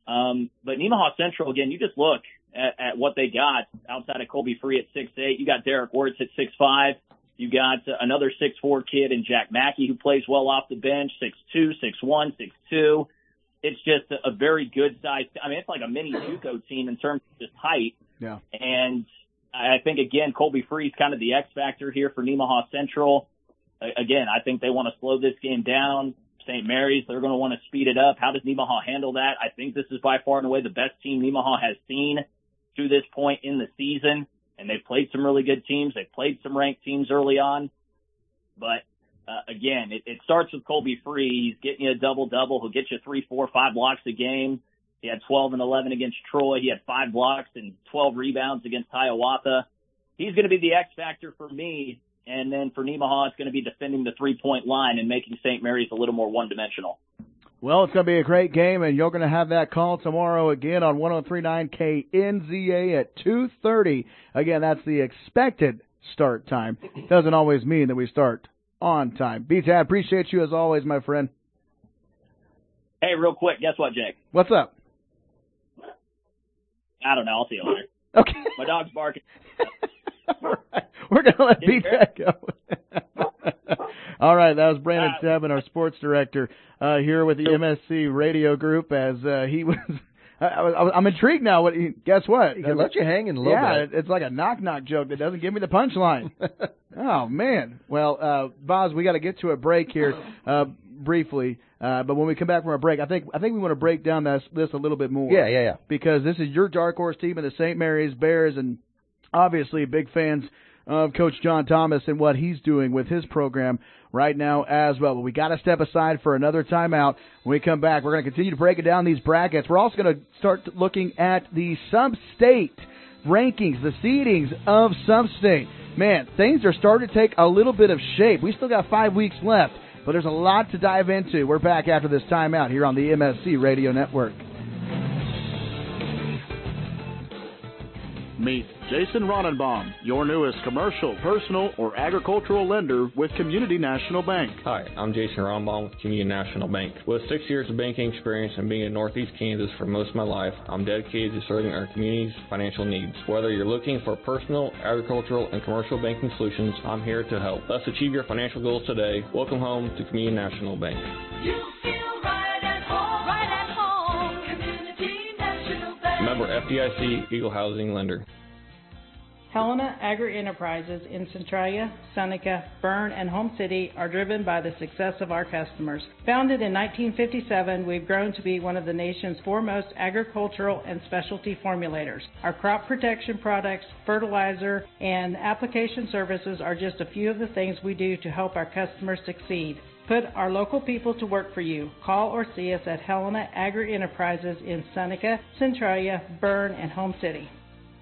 But Nemaha Central, again, you just look at what they got outside of Colby Free at 6'8". You got Derek Wirtz at 6'5". You got another 6'4" kid in Jack Mackey who plays well off the bench, 6'2", 6'1", 6'2". It's just a very good size. I mean, it's like a mini JUCO team in terms of just height. Yeah. And I think, again, Colby Free is kind of the X factor here for Nemaha Central. Again, I think they want to slow this game down. St. Mary's, they're going to want to speed it up. How does Nemaha handle that? I think this is by far and away the best team Nemaha has seen to this point in the season. And they've played some really good teams. They've played some ranked teams early on. But, again, it starts with Colby Free. He's getting you a double-double. He'll get you 3, 4, 5 blocks a game. He had 12 and 11 against Troy. He had 5 blocks and 12 rebounds against Hiawatha. He's going to be the X factor for me. And then for Nemaha, it's going to be defending the three-point line and making St. Mary's a little more one-dimensional. Well, it's going to be a great game, and you're going to have that call tomorrow again on 103.9 KNZA at 2:30. Again, that's the expected start time. Doesn't always mean that we start on time. B-Tad, appreciate you as always, my friend. Hey, real quick, guess what, Jake? What's up? I don't know. I'll see you later. Okay. My dog's barking. All right. We're going to let B-Tad go. All right, that was Brandon Stebbin, our sports director, here with the MSC Radio Group, as he was. I'm intrigued now. Guess what? He can let you hang in a little bit. Yeah, it's like a knock-knock joke that doesn't give me the punchline. Oh, man. Well, Boz, we got to get to a break here briefly. But when we come back from our break, I think we want to break down this a little bit more. Yeah. Because this is your dark horse team of the St. Mary's Bears, and obviously big fans of Coach John Thomas and what he's doing with his program right now as well. But we got to step aside for another timeout. When we come back, we're going to continue to break down these brackets. We're also going to start looking at the sub-state rankings, the seedings of sub-state. Man, things are starting to take a little bit of shape. We still got 5 weeks left, but there's a lot to dive into. We're back after this timeout here on the MSC Radio Network. Meet Jason Ronenbaum, your newest commercial, personal, or agricultural lender with Community National Bank. Hi, I'm Jason Ronenbaum with Community National Bank. With 6 years of banking experience and being in Northeast Kansas for most of my life, I'm dedicated to serving our community's financial needs. Whether you're looking for personal, agricultural, and commercial banking solutions, I'm here to help. Let's achieve your financial goals today. Welcome home to Community National Bank. You feel right at home, Community National Bank. Member FDIC, Eagle Housing Lender. Helena Agri-Enterprises in Centralia, Seneca, Berne, and Home City are driven by the success of our customers. Founded in 1957, we've grown to be one of the nation's foremost agricultural and specialty formulators. Our crop protection products, fertilizer, and application services are just a few of the things we do to help our customers succeed. Put our local people to work for you. Call or see us at Helena Agri-Enterprises in Seneca, Centralia, Berne, and Home City.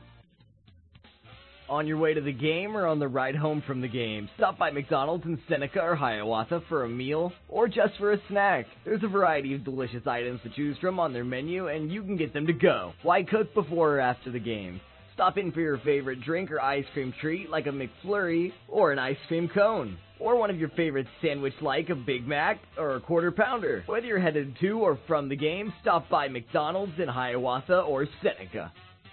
On your way to the game or on the ride home from the game, stop by McDonald's in Seneca or Hiawatha for a meal or just for a snack. There's a variety of delicious items to choose from on their menu, and you can get them to go. Why cook before or after the game? Stop in for your favorite drink or ice cream treat like a McFlurry or an ice cream cone. Or one of your favorite sandwich like a Big Mac or a Quarter Pounder. Whether you're headed to or from the game, stop by McDonald's in Hiawatha or Seneca.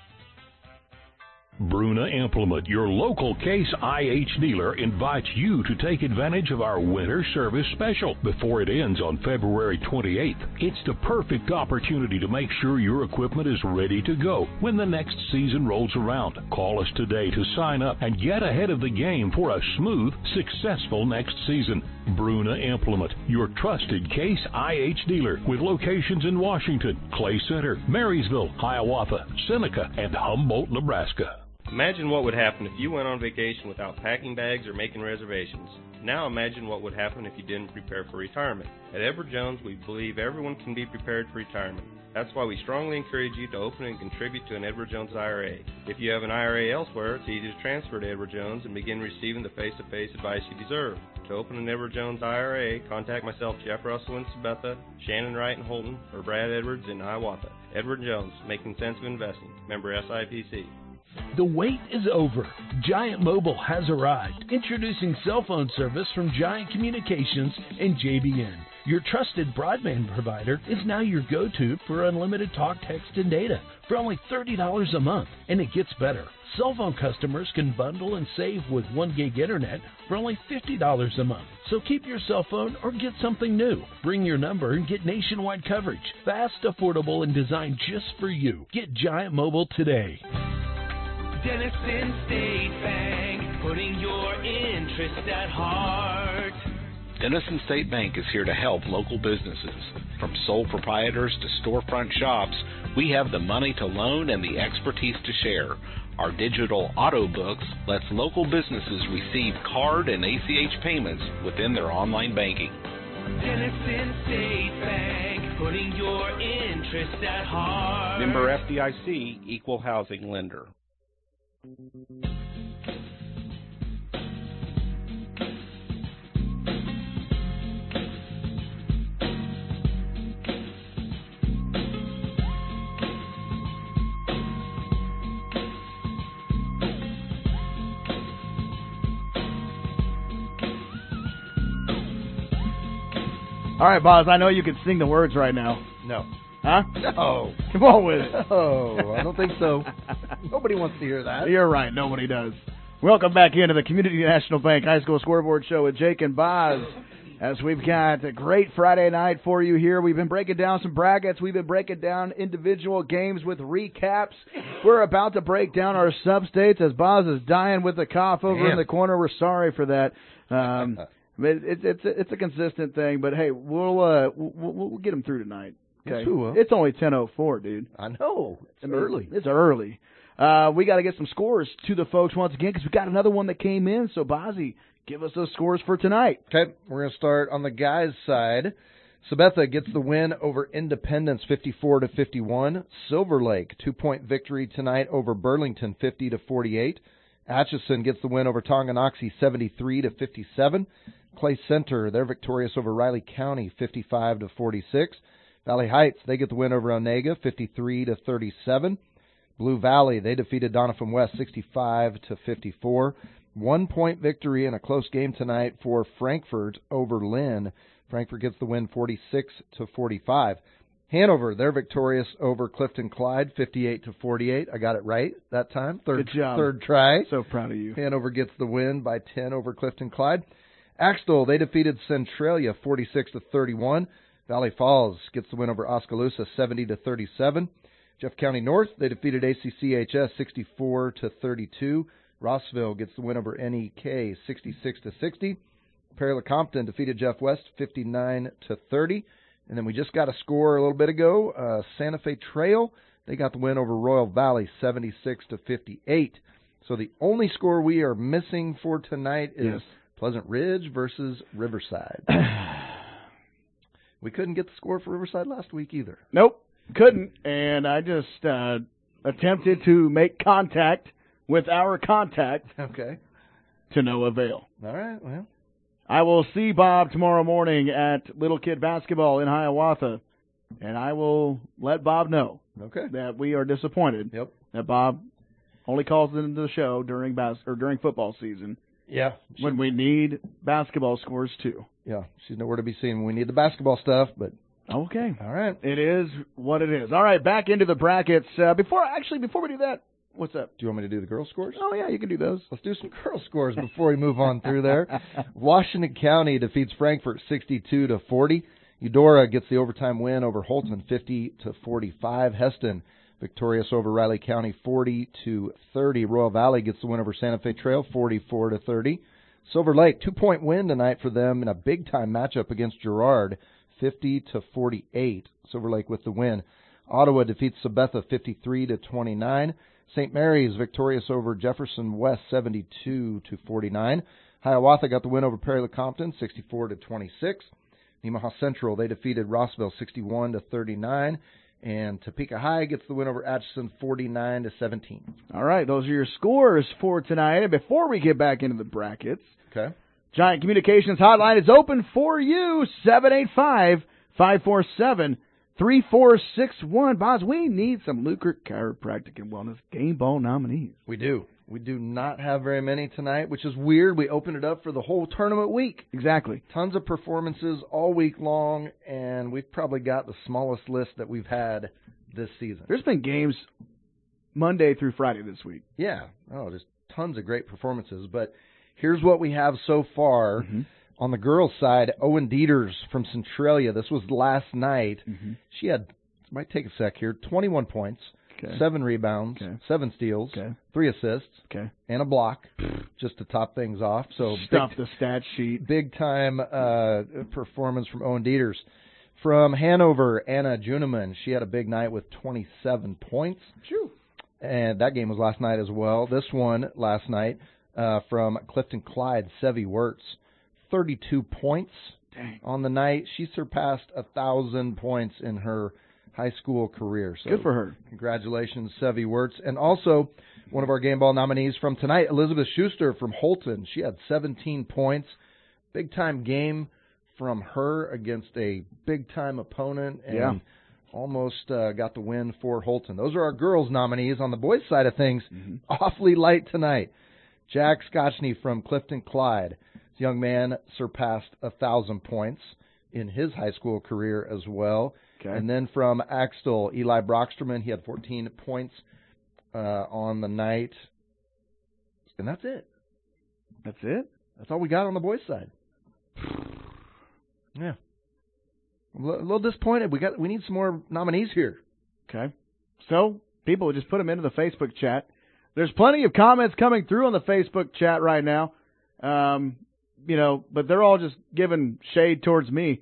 Bruna Implement, your local Case IH dealer, invites you to take advantage of our winter service special before it ends on February 28th. It's the perfect opportunity to make sure your equipment is ready to go when the next season rolls around. Call us today to sign up and get ahead of the game for a smooth, successful next season. Bruna Implement, your trusted Case IH dealer with locations in Washington, Clay Center, Marysville, Hiawatha, Seneca, and Humboldt, Nebraska. Imagine what would happen if you went on vacation without packing bags or making reservations. Now imagine what would happen if you didn't prepare for retirement. At Edward Jones, we believe everyone can be prepared for retirement. That's why we strongly encourage you to open and contribute to an Edward Jones IRA. If you have an IRA elsewhere, it's easy to transfer to Edward Jones and begin receiving the face-to-face advice you deserve. To open an Edward Jones IRA, contact myself, Jeff Russell in Sabetha, Shannon Wright in Holton, or Brad Edwards in Hiawatha. Edward Jones, making sense of investing. Member SIPC. The wait is over. Giant Mobile has arrived. Introducing cell phone service from Giant Communications and JBN. Your trusted broadband provider is now your go-to for unlimited talk, text, and data for only $30 a month. And it gets better. Cell phone customers can bundle and save with 1 gig internet for only $50 a month. So keep your cell phone or get something new. Bring your number and get nationwide coverage. Fast, affordable, and designed just for you. Get Giant Mobile today. Denison State Bank, putting your interest at heart. Denison State Bank is here to help local businesses. From sole proprietors to storefront shops, we have the money to loan and the expertise to share. Our digital auto books lets local businesses receive card and ACH payments within their online banking. Denison State Bank, putting your interest at heart. Member FDIC, Equal Housing Lender. All right, Boz, I know you can sing the words right now. No. Huh? No. Come on with it. Oh, I don't think so. Nobody wants to hear that. You're right. Nobody does. Welcome back into the Community National Bank High School Scoreboard Show with Jake and Boz. As we've got a great Friday night for you here. We've been breaking down some brackets. We've been breaking down individual games with recaps. We're about to break down our sub-states as Boz is dying with a cough over in the corner. We're sorry for that. It's a consistent thing, but hey, we'll get them through tonight. Okay, Yes, we will. It's only 10:04, dude. I know. It's early. It's early. We got to get some scores to the folks once again because we got another one that came in. So, Bozzy, give us those scores for tonight. Okay, we're going to start on the guys' side. Sabetha gets the win over Independence 54-51. Silver Lake 2-point victory tonight over Burlington 50-48. Atchison gets the win over Tonganoxie 73-57. Clay Center, they're victorious over Riley County 55-46. Valley Heights, they get the win over Onega 53-37. Blue Valley, they defeated Doniphan West 65-54. 1-point victory in a close game tonight for Frankfort over Lynn. Frankfort gets the win 46-45. Hanover, they're victorious over Clifton Clyde 58-48. I got it right that time. Good job. Third try. So proud of you. Hanover gets the win by 10 over Clifton Clyde. Axtell, they defeated Centralia 46-31. Valley Falls gets the win over Oskaloosa 70-37. Jeff County North, they defeated ACCHS 64-32. Rossville gets the win over NEK 66-60. Perry-LeCompton defeated Jeff West 59-30. And then we just got a score a little bit ago. Santa Fe Trail, they got the win over Royal Valley 76-58. So the only score we are missing for tonight is Pleasant Ridge versus Riverside. We couldn't get the score for Riverside last week either. Nope, couldn't. And I just attempted to make contact with our contact. Okay. To no avail. All right, well. I will see Bob tomorrow morning at Little Kid Basketball in Hiawatha, and I will let Bob know that we are disappointed that Bob only calls into the show during during football season. Yeah. When we need basketball scores, too. Yeah, she's nowhere to be seen when we need the basketball stuff, but... Okay. All right. It is what it is. All right, back into the brackets. Before we do that, what's up? Do you want me to do the girl scores? Oh, yeah, you can do those. Let's do some girl scores before we move on through there. Washington County defeats Frankfort 62-40. Eudora gets the overtime win over Holton 50-45. Heston victorious over Riley County 40-30. Royal Valley gets the win over Santa Fe Trail 44-30. Silver Lake 2-point win tonight for them in a big time matchup against Girard 50-48. Silver Lake with the win. Ottawa defeats Sabetha 53-29. St. Mary's victorious over Jefferson West 72-49. Hiawatha got the win over Perry-LeCompton 64-26. Nemaha Central, they defeated Rossville 61-39. And Topeka High gets the win over Atchison 49-17. All right, those are your scores for tonight. And before we get back into the brackets, Giant Communications Hotline is open for you, 785-547-3461. Boz, we need some Lucre Chiropractic and Wellness Game Ball nominees. We do. We do not have very many tonight, which is weird. We opened it up for the whole tournament week. Exactly. Tons of performances all week long, and we've probably got the smallest list that we've had this season. There's been games Monday through Friday this week. Yeah. Oh, just tons of great performances. But here's what we have so far. Mm-hmm. On the girls' side, Owen Dieters from Centralia. This was last night. Mm-hmm. She had, might take a sec here, 21 points, Okay. 7 rebounds, Okay. 7 steals, Okay. 3 assists, Okay. and a block, just to top things off. So Stuff the stat sheet. big time performance from Owen Dieters. From Hanover, Anna Juneman. She had a big night with 27 points. Phew. And that game was last night as well. This one last night from Clifton Clyde, Sevi Wirtz, 32 points. Dang. On the night. She surpassed 1,000 points in her high school career. So Good for her. Congratulations, Sevi Wirtz. And also, one of our game ball nominees from tonight, Elizabeth Schuster from Holton. She had 17 points. Big-time game from her against a big-time opponent. And almost got the win for Holton. Those are our girls' nominees. On the boys' side of things, awfully light tonight. Jack Scotchney from Clifton Clyde. This young man surpassed 1,000 points in his high school career as well. Okay. And then from Axtell, Eli Brocksterman, he had 14 points on the night. And that's it. That's it? That's all we got on the boys' side. Yeah. I'm a little disappointed. We need some more nominees here. Okay. So, people, just put them into the Facebook chat. There's plenty of comments coming through on the Facebook chat right now. But they're all just giving shade towards me.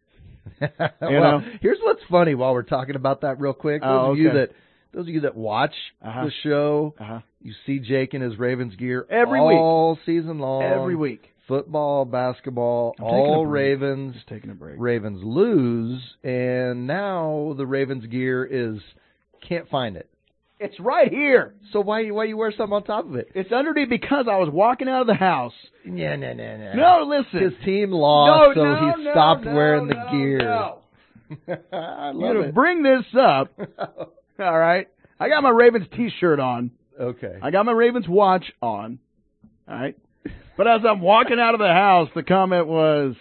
Here's what's funny while we're talking about that real quick. Those of you that watch the show, you see Jake in his Ravens gear all season long. Every week. Football, basketball, I'm taking a all break. Ravens. Just taking a break. Ravens lose, and now the Ravens gear can't find it. It's right here. So why you wear something on top of it? It's underneath because I was walking out of the house. No. No, listen. His team lost, so he stopped wearing the gear. No. I love You're gonna it. bring this up. All right. I got my Ravens T-shirt on. Okay. I got my Ravens watch on. All right. But as I'm walking out of the house, the comment was,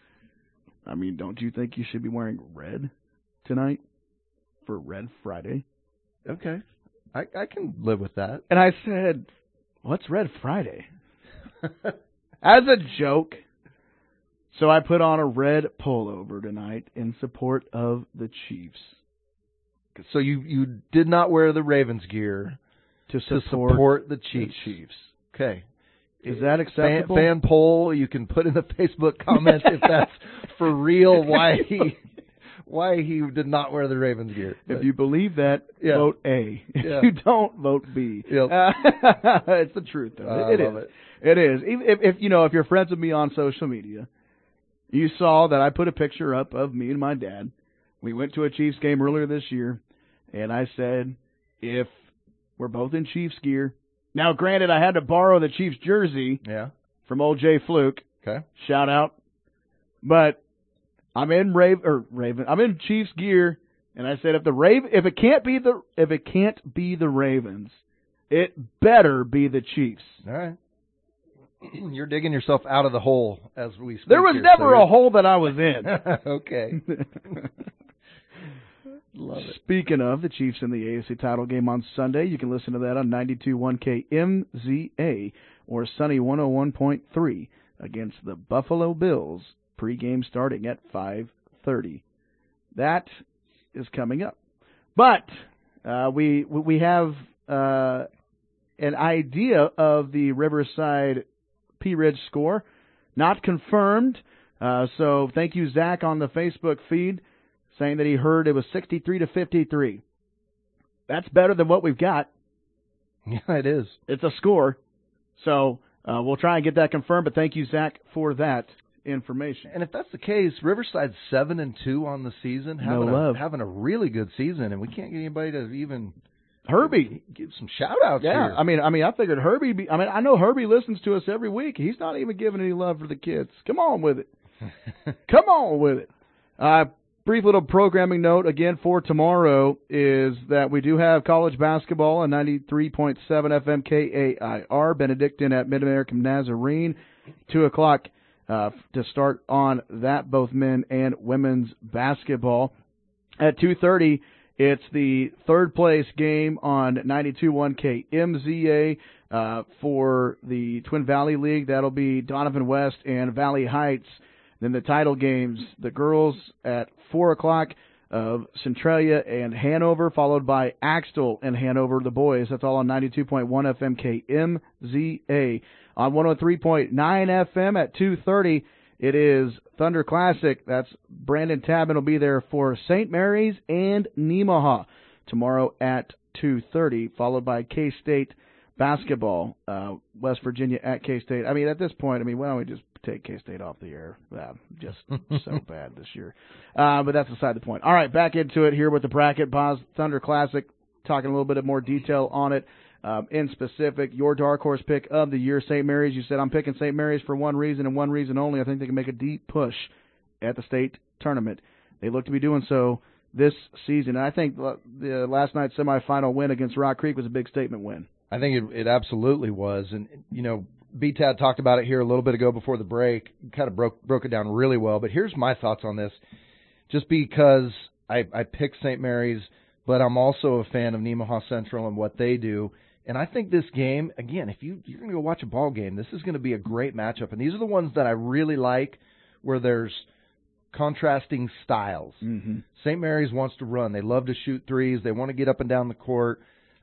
don't you think you should be wearing red tonight for Red Friday? Okay. I can live with that. And I said, what's Red Friday? As a joke. So I put on a red pullover tonight in support of the Chiefs. So you did not wear the Ravens gear to support the Chiefs. Okay. Is that acceptable? Fan poll, you can put in the Facebook comments if that's for real, why he did not wear the Ravens gear. If you believe that, Yeah. vote A. If Yeah. you don't, vote B. Yep. It's the truth, though. I It love is. it. It is. If you're friends with me on social media, you saw that I put a picture up of me and my dad. We went to a Chiefs game earlier this year, and I said, if we're both in Chiefs gear. Now, granted, I had to borrow the Chiefs jersey from old Jay Fluke. Okay. Shout out. But I'm in I'm in Chiefs gear, and I said if it can't be the Ravens, it better be the Chiefs. All right. You're digging yourself out of the hole as we speak. There was here, never so a hole that I was in. Okay. Love it. Speaking of the Chiefs in the AFC title game on Sunday, you can listen to that on 92.1 KMZA or Sunny 101.3 against the Buffalo Bills. Pregame starting at 5:30. That is coming up. But we have an idea of the Riverside Pea Ridge score, not confirmed. So thank you, Zach, on the Facebook feed, saying that he heard it was 63-53. That's better than what we've got. Yeah, it is. It's a score. So we'll try and get that confirmed, but thank you, Zach, for that information. And if that's the case, Riverside's 7-2 on the season, having a really good season, and we can't get anybody to even Herbie give some shout-outs yeah, here. I figured Herbie. I know Herbie listens to us every week. He's not even giving any love for the kids. Come on with it. Come on with it. brief little programming note again for tomorrow is that we do have college basketball on 93.7 FM KAIR, Benedictine at Mid-American Nazarene, 2 o'clock to start on that, both men and women's basketball. At 2:30, it's the third place game on 92.1 KMZA for the Twin Valley League. That'll be Donovan West and Valley Heights. Then the title games, the girls at 4 o'clock of Centralia and Hanover, followed by Axtell and Hanover, the boys. That's all on 92.1 FM KMZA. On 103.9 FM at 2:30, it is Thunder Classic. That's Brandon Tabman will be there for St. Mary's and Nemaha tomorrow at 2:30, followed by K-State basketball, West Virginia at K-State. I mean, at this point, why don't we just take K-State off the air? Just so bad this year. But that's beside the point. All right, back into it here with the bracket. Boz, Thunder Classic, talking a little bit of more detail on it. In specific, your dark horse pick of the year, St. Mary's. You said I'm picking St. Mary's for one reason and one reason only. I think they can make a deep push at the state tournament. They look to be doing so this season. And I think the last night's semifinal win against Rock Creek was a big statement win. I think it absolutely was. And, B-Tad talked about it here a little bit ago before the break, kind of broke it down really well. But here's my thoughts on this. Just because I picked St. Mary's, but I'm also a fan of Nemaha Central and what they do. And I think this game, again, if you're going to go watch a ball game, this is going to be a great matchup. And these are the ones that I really like where there's contrasting styles. Mm-hmm. St. Mary's wants to run. They love to shoot threes. They want to get up and down the court.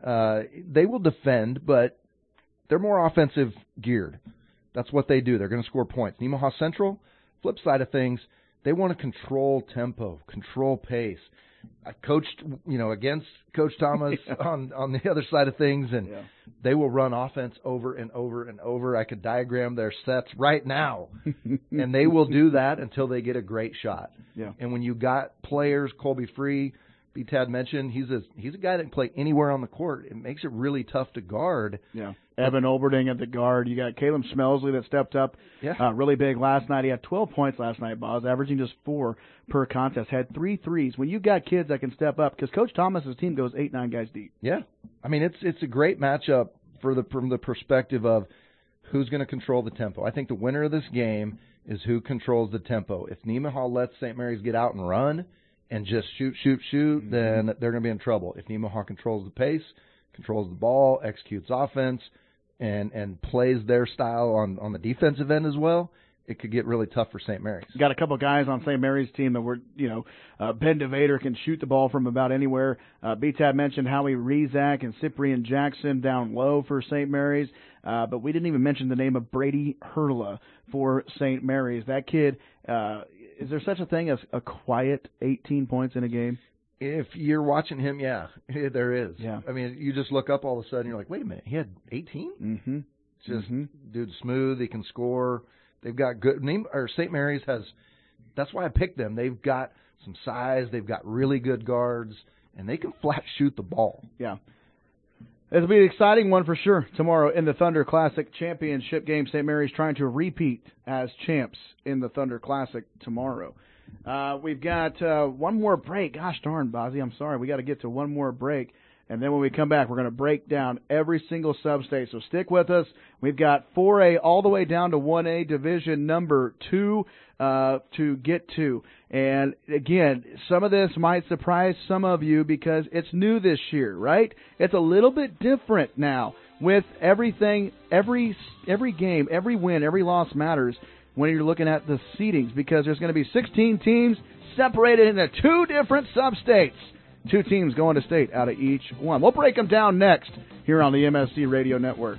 They will defend, but they're more offensive geared. That's what they do. They're going to score points. Nemaha Central, flip side of things, they want to control tempo, control pace. I coached, against Coach Thomas on the other side of things, and they will run offense over and over and over. I could diagram their sets right now, and they will do that until they get a great shot. Yeah. And when you got players, Colby Free, B-Tad mentioned, he's a guy that can play anywhere on the court. It makes it really tough to guard. Yeah. Evan Olberding at the guard. You got Caleb Smelsley that stepped up really big last night. He had 12 points last night, Boz, averaging just 4 per contest. Had 3 threes. When you got kids that can step up, because Coach Thomas's team goes 8-9 guys deep. Yeah. I mean, it's a great matchup from the perspective of who's going to control the tempo. I think the winner of this game is who controls the tempo. If Nemaha lets St. Mary's get out and run and just shoot, Mm-hmm. then they're going to be in trouble. If Nemaha controls the pace, controls the ball, executes offense, and plays their style on the defensive end as well, it could get really tough for St. Mary's. Got a couple guys on St. Mary's team that were, Ben DeVader can shoot the ball from about anywhere. B-Tab mentioned Howie Rezac and Cyprian Jackson down low for St. Mary's, but we didn't even mention the name of Brady Hurla for St. Mary's. That kid, is there such a thing as a quiet 18 points in a game? If you're watching him, yeah, there is. Yeah. I mean, you just look up all of a sudden, you're like, wait a minute, he had 18? Mm-hmm. Just, dude, smooth, he can score. They've got good St. Mary's has. That's why I picked them. They've got some size. They've got really good guards, and they can flat shoot the ball. Yeah, it'll be an exciting one for sure tomorrow in the Thunder Classic Championship game. St. Mary's trying to repeat as champs in the Thunder Classic tomorrow. We've got one more break. Gosh darn, Bozzy, I'm sorry. We got to get to one more break. And then when we come back, we're going to break down every single sub-state. So stick with us. We've got 4A all the way down to 1A Division number 2 to get to. And, again, some of this might surprise some of you because it's new this year, right? It's a little bit different now with everything, every game, every win, every loss matters when you're looking at the seedings because there's going to be 16 teams separated into 2 different sub-states. 2 teams going to state out of each one. We'll break them down next here on the MSC Radio Network.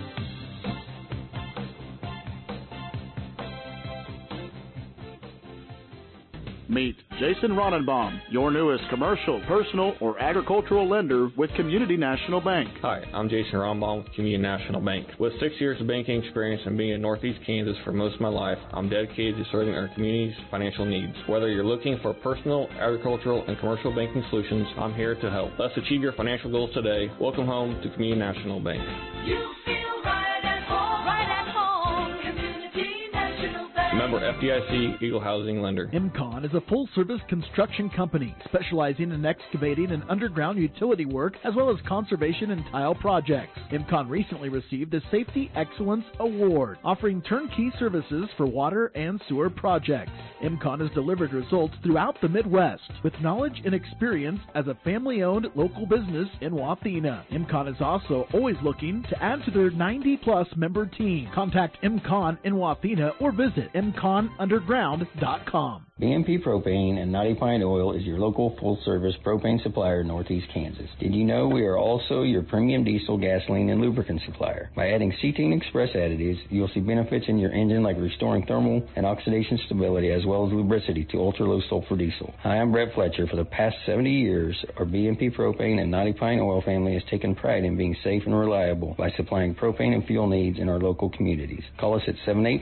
Meet Jason Ronenbaum, your newest commercial, personal, or agricultural lender with Community National Bank. Hi, I'm Jason Ronenbaum with Community National Bank. With 6 years of banking experience and being in Northeast Kansas for most of my life, I'm dedicated to serving our community's financial needs. Whether you're looking for personal, agricultural, and commercial banking solutions, I'm here to help. Let's achieve your financial goals today. Welcome home to Community National Bank. You feel right at home, Community National Bank. Member FDIC, Eagle Housing Lender. MCON is a full-service construction company specializing in excavating and underground utility work as well as conservation and tile projects. MCON recently received the Safety Excellence Award, offering turnkey services for water and sewer projects. MCON has delivered results throughout the Midwest with knowledge and experience as a family-owned local business in Wathena. MCON is also always looking to add to their 90-plus member team. Contact MCON in Wathena or visit mconunderground.com. BMP Propane and Knotty Pine Oil is your local full-service propane supplier in Northeast Kansas. Did you know we are also your premium diesel, gasoline, and lubricant supplier? By adding Cetene Express additives, you'll see benefits in your engine like restoring thermal and oxidation stability as well as lubricity to ultra-low sulfur diesel. Hi, I'm Brett Fletcher. For the past 70 years, our BMP Propane and Knotty Pine Oil family has taken pride in being safe and reliable by supplying propane and fuel needs in our local communities. Call us at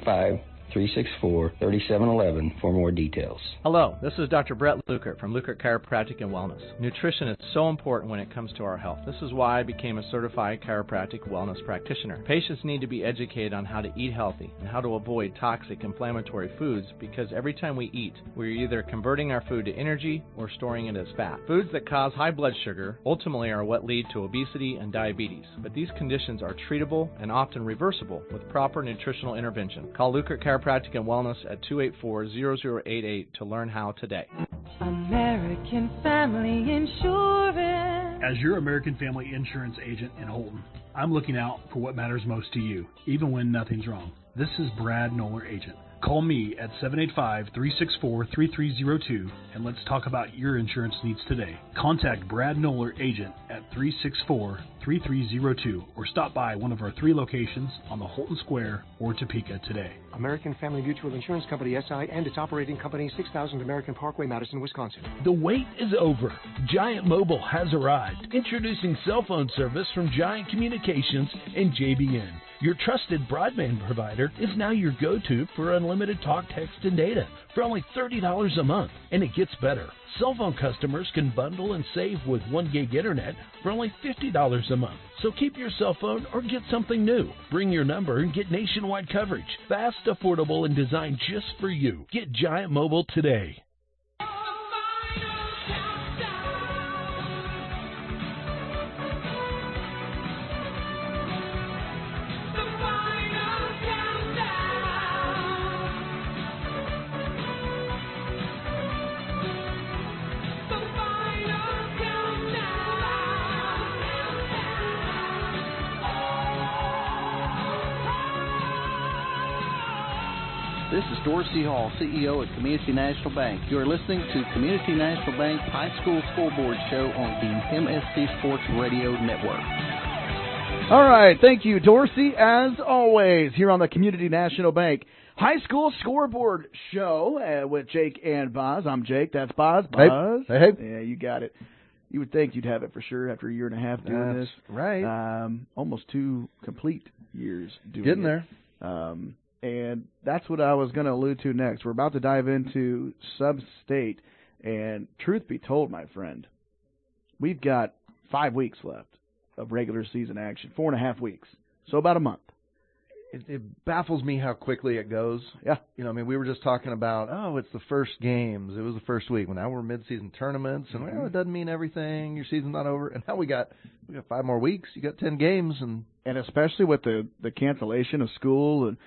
785-364-3711 for more details. Hello, this is Dr. Brett Lukert from Lukert Chiropractic and Wellness. Nutrition is so important when it comes to our health. This is why I became a certified chiropractic wellness practitioner. Patients need to be educated on how to eat healthy and how to avoid toxic inflammatory foods because every time we eat, we're either converting our food to energy or storing it as fat. Foods that cause high blood sugar ultimately are what lead to obesity and diabetes, but these conditions are treatable and often reversible with proper nutritional intervention. Call Lukert Chiropractic and Wellness at 284-0088 to learn how today. American Family Insurance. As your American Family Insurance agent in Holton, I'm looking out for what matters most to you, even when nothing's wrong. This is Brad Noller, agent. Call me at 785-364-3302 and let's talk about your insurance needs today. Contact Brad Noller, agent at 364-3302 or stop by one of our 3 locations on the Holton Square or Topeka today. American Family Mutual Insurance Company, SI, and its operating company, 6000 American Parkway, Madison, Wisconsin. The wait is over. Giant Mobile has arrived, introducing cell phone service from Giant Communications and JBN. Your trusted broadband provider is now your go-to for unlimited talk, text, and data for only $30 a month. And it gets better. Cell phone customers can bundle and save with 1 gig internet for only $50 a month. So keep your cell phone or get something new. Bring your number and get nationwide coverage. Fast, affordable, and designed just for you. Get Giant Mobile today. This is Dorsey Hall, CEO at Community National Bank. You are listening to Community National Bank High School Scoreboard Show on the MSC Sports Radio Network. All right, thank you, Dorsey, as always, here on the Community National Bank High School Scoreboard Show with Jake and Boz. I'm Jake, that's Boz. Boz. Hey. Yeah, you got it. You would think you'd have it for sure after a year and a half doing this. Right. Almost 2 complete years doing Getting it. there. And that's what I was going to allude to next. We're about to dive into Sub-State, and truth be told, my friend, we've got 5 weeks left of regular season action, 4.5 weeks, so about a month. It baffles me how quickly it goes. Yeah. You know, I mean, we were just talking about, it's the first games. It was the first week. Well, now we're mid-season tournaments, and it doesn't mean everything. Your season's not over. And now we got 5 more weeks. You got 10 games. And especially with the cancellation of school and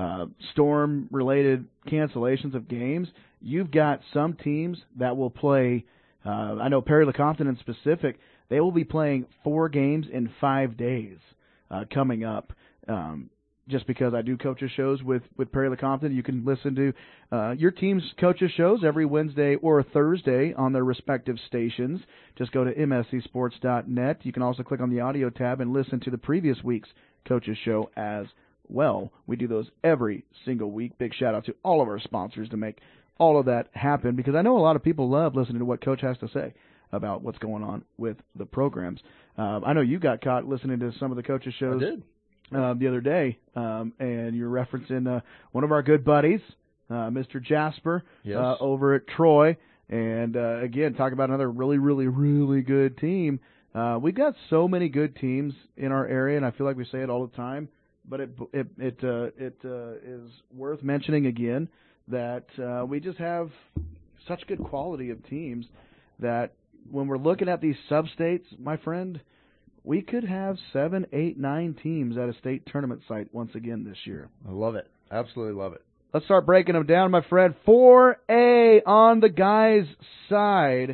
storm-related cancellations of games, you've got some teams that will play, I know Perry Lecompton in specific, they will be playing 4 games in 5 days coming up. Just because I do coaches shows with Perry Lecompton, you can listen to your team's coaches shows every Wednesday or Thursday on their respective stations. Just go to mscsports.net. You can also click on the audio tab and listen to the previous week's coaches show as well. We do those every single week. Big shout out to all of our sponsors to make all of that happen, because I know a lot of people love listening to what Coach has to say about what's going on with the programs. I know you got caught listening to some of the coaches shows. I did. The other day, and you're referencing one of our good buddies, Mr. Jasper, Yes. over at Troy, and again, talk about another really, really, really good team. We've got so many good teams in our area, and I feel like we say it all the time, but it is worth mentioning again that we just have such good quality of teams that when we're looking at these sub-states, my friend, we could have 7, 8, 9 teams at a state tournament site once again this year. I love it. Absolutely love it. Let's start breaking them down, my friend. 4A on the guys' side.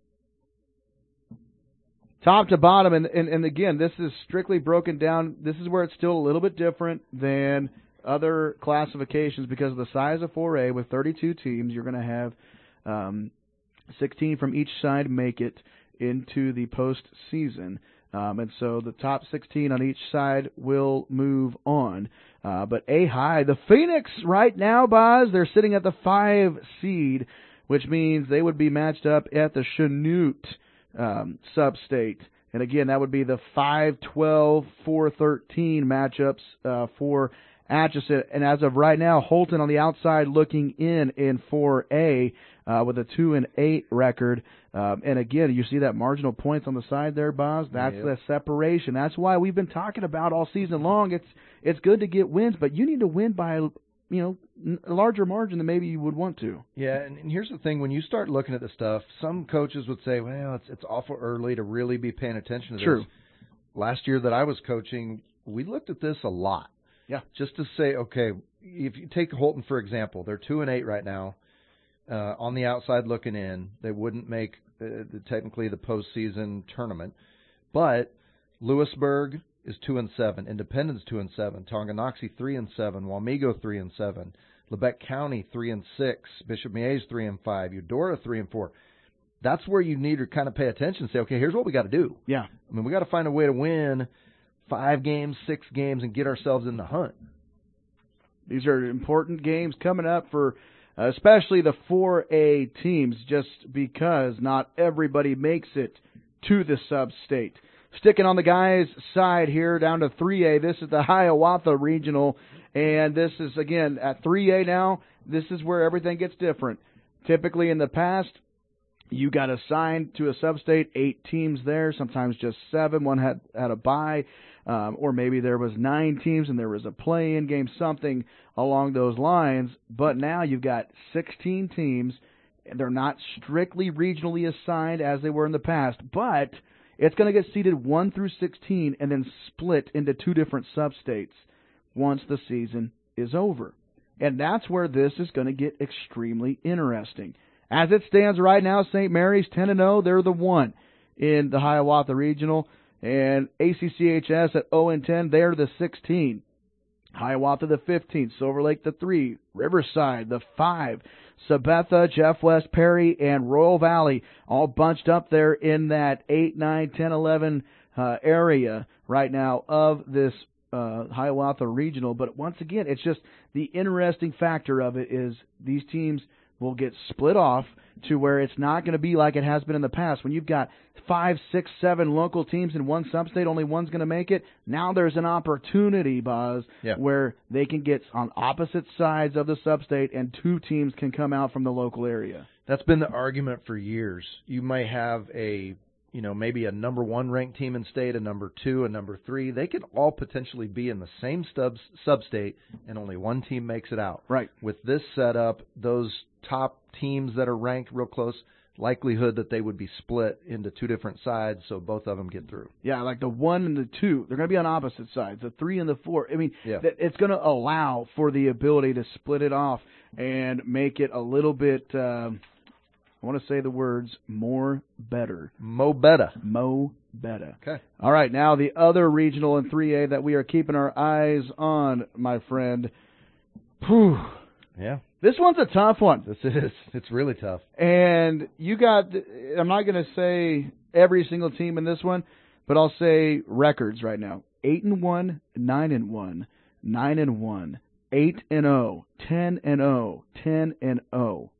Top to bottom, and again, this is strictly broken down. This is where it's still a little bit different than other classifications because of the size of 4A with 32 teams. You're going to have 16 from each side make it into the postseason. And so the top 16 on each side will move on. But A-High, the Phoenix right now, Boz, they're sitting at the 5 seed, which means they would be matched up at the Chanute sub-state. And again, that would be the 5-12, 4-13 matchups for Atchison. And as of right now, Holton on the outside looking in 4A with a 2-8 record. And again, you see that marginal points on the side there, Boz? That's the separation. That's why we've been talking about all season long. It's good to get wins, but you need to win by a larger margin than maybe you would want to. Yeah, and here's the thing. When you start looking at this stuff, some coaches would say, well, it's awful early to really be paying attention to True. this. Last year that I was coaching, we looked at this a lot. Yeah. Just to say, okay, if you take Holton, for example, they're 2-8 right now. On the outside looking in, they wouldn't make technically the postseason tournament. But Lewisburg is 2-7, Independence 2-7, Tonganoxie 3-7, Wamego 3-7, Lebec County 3-6, Bishop Miege 3-5, Eudora 3-4. That's where you need to kind of pay attention and say, okay, here's what we got to do. Yeah. I mean, we got to find a way to win 5 games, 6 games, and get ourselves in the hunt. These are important games coming up for especially the 4A teams, just because not everybody makes it to the sub-state. Sticking on the guys' side here, down to 3A, this is the Hiawatha Regional, and this is, again, at 3A now, this is where everything gets different. Typically in the past, you got assigned to a sub-state, 8 teams there, sometimes just 7. One had a bye, or maybe there was 9 teams and there was a play-in game, something along those lines. But now you've got 16 teams, and they're not strictly regionally assigned as they were in the past, but it's going to get seeded 1 through 16 and then split into 2 different sub-states once the season is over. And that's where this is going to get extremely interesting. As it stands right now, St. Mary's 10-0. They're the 1 in the Hiawatha Regional. And ACCHS at 0-10. They're the 16. Hiawatha the 15. Silver Lake the 3. Riverside the 5. Sabetha, Jeff West, Perry, and Royal Valley all bunched up there in that 8, 9, 10, 11 area right now of this Hiawatha Regional. But once again, it's just the interesting factor of it is these teams will get split off to where it's not going to be like it has been in the past. When you've got 5, 6, 7 local teams in one sub-state, only one's going to make it. Now there's an opportunity, Buzz, where they can get on opposite sides of the sub-state and 2 teams can come out from the local area. That's been the argument for years. You may have maybe a number 1 ranked team in state, a number 2, a number 3. They could all potentially be in the same sub-state, and only one team makes it out. Right. With this setup, those top teams that are ranked real close, likelihood that they would be split into 2 different sides, so both of them get through. Yeah, like the 1 and the 2, they're going to be on opposite sides. The 3 and the 4, I mean, it's going to allow for the ability to split it off and make it a little bit, I want to say the words, more better. Mo better. Mo better. Okay. All right, now the other regional in 3A that we are keeping our eyes on, my friend. Whew. Yeah. This one's a tough one. This is. It's really tough. And you got, I'm not going to say every single team in this one, but I'll say records right now. 8-1, 9-1, 9-1, 8-0, 10-0, 10-0.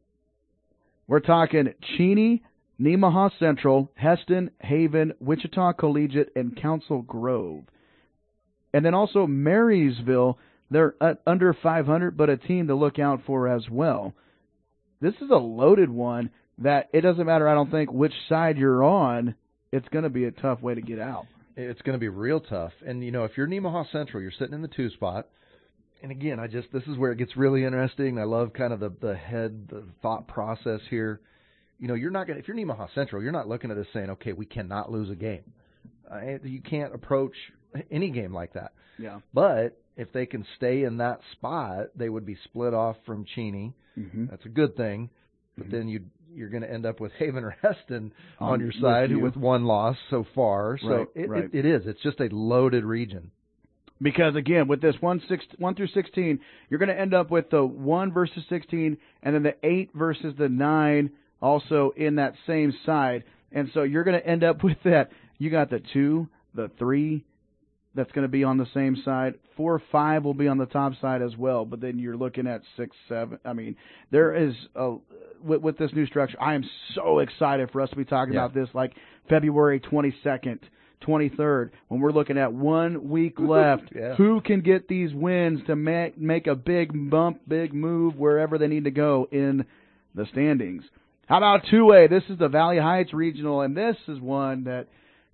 We're talking Cheney, Nemaha Central, Heston, Haven, Wichita Collegiate, and Council Grove. And then also Marysville. They're under 500, but a team to look out for as well. This is a loaded one that it doesn't matter, I don't think, which side you're on. It's going to be a tough way to get out. It's going to be real tough. And, if you're Nemaha Central, you're sitting in the 2 spot. And again, this is where it gets really interesting. I love kind of the thought process here. You're not going to, if you're Nemaha Central, you're not looking at this saying, okay, we cannot lose a game. You can't approach any game like that. Yeah. But if they can stay in that spot, they would be split off from Cheney. Mm-hmm. That's a good thing. But then you're going to end up with Haven or Heston on your side with one loss so far. So it is. It's just a loaded region. Because, again, with this 1 through 16, you're going to end up with the 1 versus 16 and then the 8 versus the 9 also in that same side. And so you're going to end up with that. You got the 2, the 3 that's going to be on the same side. 4, 5 will be on the top side as well. But then you're looking at 6, 7. I mean, there is with this new structure, I am so excited for us to be talking about this like February 22nd. 23rd, when we're looking at 1 week left, who can get these wins to make a big bump, big move wherever they need to go in the standings. How about 2A? This is the Valley Heights Regional, and this is one that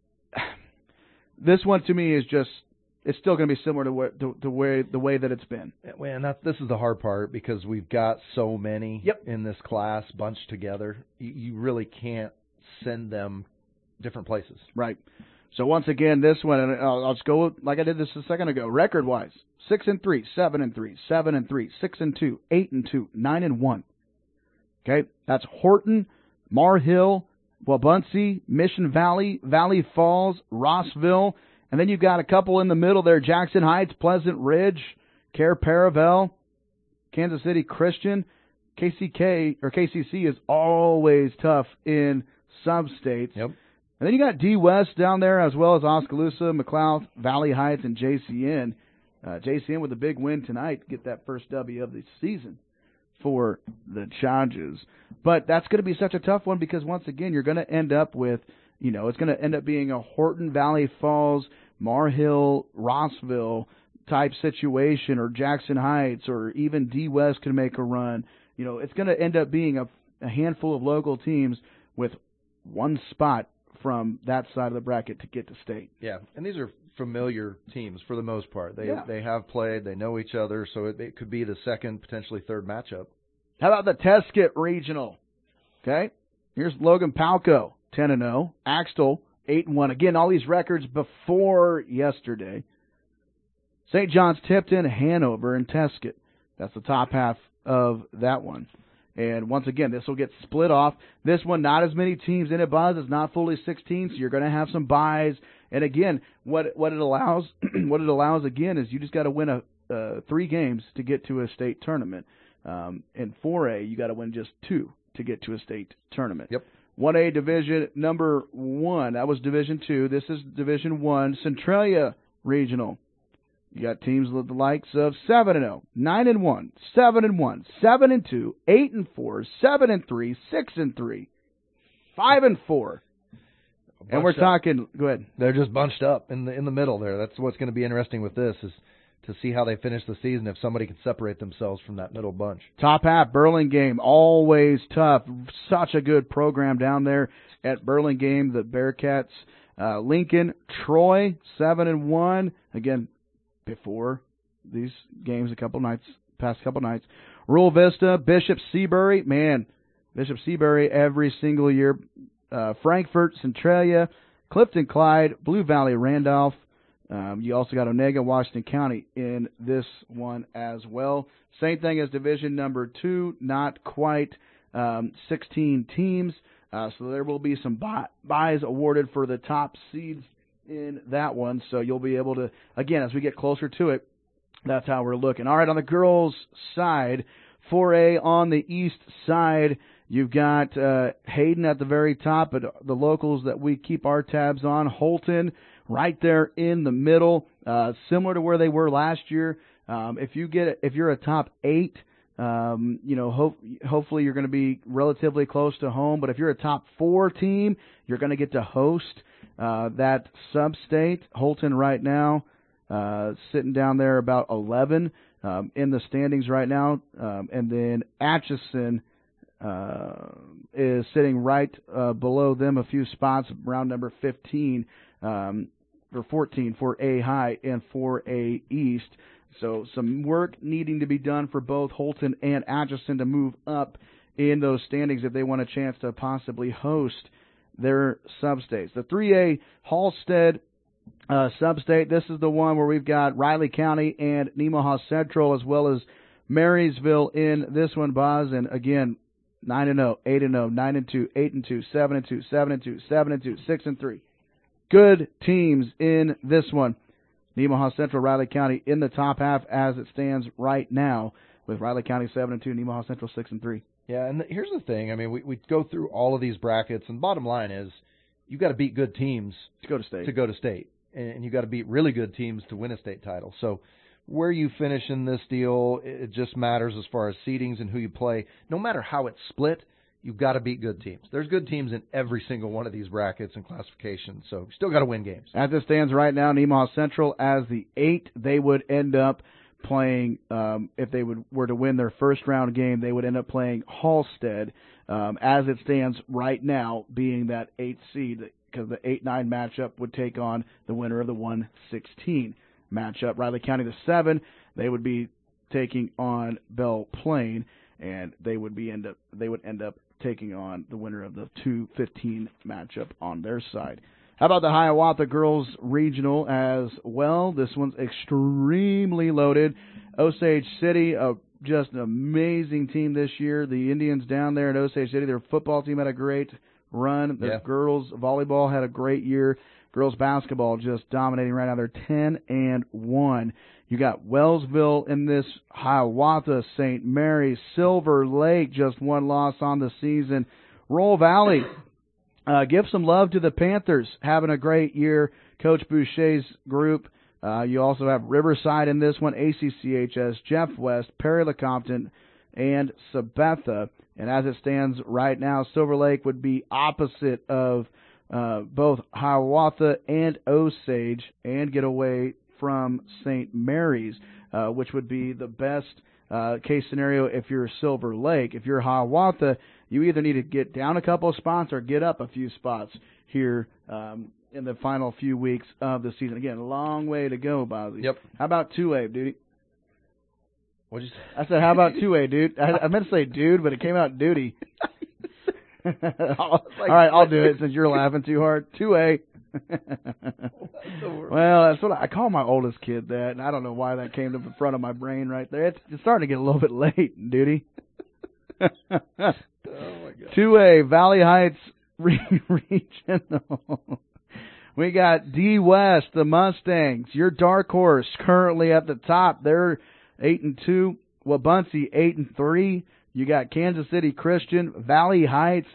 this one to me is just, it's still going to be similar to the way that it's been. And this is the hard part because we've got so many in this class bunched together. You really can't send them different places. Right. So once again, this one, and I'll just go like I did this a second ago. Record-wise, 6-3, 7-3, 7-3, 6-2, 8-2, 9-1. Okay, that's Horton, Mar Hill, Wabaunsee, Mission Valley, Valley Falls, Rossville, and then you've got a couple in the middle there: Jackson Heights, Pleasant Ridge, Care Paravel, Kansas City Christian. KCC is always tough in some states. Yep. And then you got D West down there, as well as Oskaloosa, McLeod, Valley Heights, and JCN. JCN with a big win tonight to get that first W of the season for the Chargers. But that's going to be such a tough one because, once again, you're going to end up with, it's going to end up being a Horton, Valley Falls, Mar Hill, Rossville type situation, or Jackson Heights, or even D West can make a run. It's going to end up being a handful of local teams with one spot from that side of the bracket to get to state. Yeah, and these are familiar teams for the most part. They have played, they know each other, so it could be the second, potentially third matchup. How about the Teskett Regional? Okay, here's Logan Palco, 10-0. Axtell, 8-1. Again, all these records before yesterday. St. John's, Tipton, Hanover, and Teskett. That's the top half of that one. And once again, this will get split off. This one, not as many teams in it, Buzz. It's not fully 16, so you're going to have some buys. And again, what it allows again is you just got to win 3 games to get to a state tournament. In 4A, you got to win just 2 to get to a state tournament. Yep. 1A Division number 1. That was Division 2. This is Division 1. Centralia Regional. You got teams with the likes of 7-0, 9-1, 7-1, 7-2, 8-4, 7-3, 6-3, 5-4. And we're talking. Go ahead. They're just bunched up in the middle there. That's what's going to be interesting with this is to see how they finish the season. If somebody can separate themselves from that middle bunch. Top half Burlingame, always tough. Such a good program down there at Burlingame. The Bearcats, Lincoln, Troy, 7-1. Again, before these games past couple nights. Rural Vista, Bishop Seabury, Bishop Seabury every single year. Frankfort, Centralia, Clifton Clyde, Blue Valley, Randolph. You also got Onega, Washington County in this one as well. Same thing as Division number 2, not quite 16 teams. So there will be some buys awarded for the top seeds in that one, so you'll be able to, again, as we get closer to it, that's how we're looking. All right, on the girls' side, 4A on the east side, you've got Hayden at the very top, but the locals that we keep our tabs on, Holton right there in the middle, similar to where they were last year. If you're a top 8, hopefully you're going to be relatively close to home, but if you're a top 4 team, you're going to get to host that sub-state. Holton right now sitting down there about 11 in the standings right now. And then Atchison is sitting right below them a few spots, round number 15 14 for A High and 4A East. So some work needing to be done for both Holton and Atchison to move up in those standings if they want a chance to possibly host their sub-states. The 3A Halstead sub-state, this is the one where we've got Riley County and Nemaha Central as well as Marysville in this one, Boz. And again, 9-0, 8-0, 9-2, 8-2, 7-2, 7-2, 7-2, 6-3. Good teams in this one. Nemaha Central, Riley County in the top half as it stands right now, with Riley County 7-2, Nemaha Central 6-3. Yeah, and here's the thing. I mean, we go through all of these brackets, and bottom line is you got to beat good teams to go to state. And you got to beat really good teams to win a state title. So where you finish in this deal, it just matters as far as seedings and who you play. No matter how it's split, you've got to beat good teams. There's good teams in every single one of these brackets and classifications, so you still got to win games. As it stands right now, Nemaha Central as the 8, they would end up playing, if they were to win their first round game, they would end up playing Halstead as it stands right now, being that 8th seed, because the 8-9 matchup would take on the winner of the 1-16 matchup. Riley County, the 7, they would be taking on Belle Plaine, and they would end up taking on the winner of the 2-15 matchup on their side. How about the Hiawatha Girls Regional as well? This one's extremely loaded. Osage City, just an amazing team this year. The Indians down there in Osage City, their football team had a great run. Their girls volleyball had a great year. Girls basketball just dominating right now. They're 10-1. You got Wellsville in this, Hiawatha, St. Mary's, Silver Lake, just one loss on the season. Roll Valley, give some love to the Panthers, having a great year. Coach Boucher's group. You also have Riverside in this one, ACCHS, Jeff West, Perry LeCompton, and Sabetha. And as it stands right now, Silver Lake would be opposite of both Hiawatha and Osage and get away from St. Mary's, which would be the best case scenario if you're Silver Lake. If you're Hiawatha, you either need to get down a couple of spots or get up a few spots here in the final few weeks of the season. Again, a long way to go, Bozzy. Yep. How about 2A, dude? What'd you say? I said, how about 2A, dude? I meant to say dude, but it came out duty. All right, I'll do it since you're laughing too hard. 2A. Well, that's what I call my oldest kid that, and I don't know why that came to the front of my brain right there. It's starting to get a little bit late, duty. Oh, my God. 2A, Valley Heights Regional. We got D West, the Mustangs, your dark horse, currently at the top. They're 8-2. Wabaunsee 8-3. You got Kansas City Christian, Valley Heights,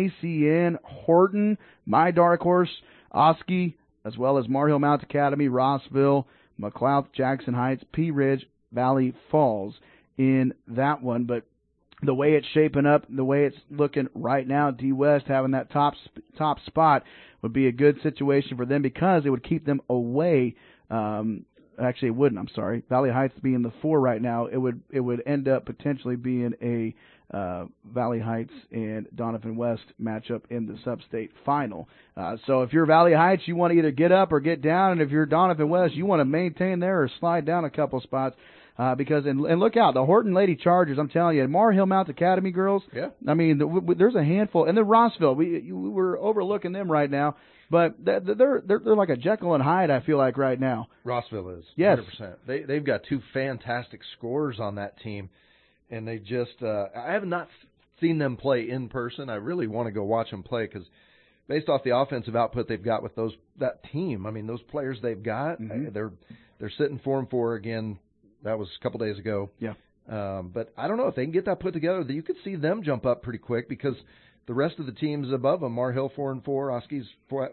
JCN, Horton, my dark horse, Oski, as well as Mar Hill Mount Academy, Rossville, McLeod, Jackson Heights, Pea Ridge, Valley Falls in that one. But the way it's shaping up, the way it's looking right now, D West having that top spot would be a good situation for them because it would keep them away. Actually, it wouldn't. I'm sorry. Valley Heights being the 4 right now, it would end up potentially being a Valley Heights and Donovan West matchup in the sub-state final. So if you're Valley Heights, you want to either get up or get down, and if you're Donovan West, you want to maintain there or slide down a couple spots. Because and look out, the Horton Lady Chargers, I'm telling you, Mar Hill Mount Academy girls. Yeah. I mean, there's a handful, and then Rossville. We're overlooking them right now, but they're like a Jekyll and Hyde. I feel like right now. Rossville is. Yes. 100%. They've got 2 fantastic scorers on that team, and they just I have not seen them play in person. I really want to go watch them play because based off the offensive output they've got with that team, I mean those players they've got, they're sitting 4-4 again. That was a couple days ago. Yeah. But I don't know if they can get that put together. You could see them jump up pretty quick because the rest of the teams above them, Mar Hill 4-4, Oski's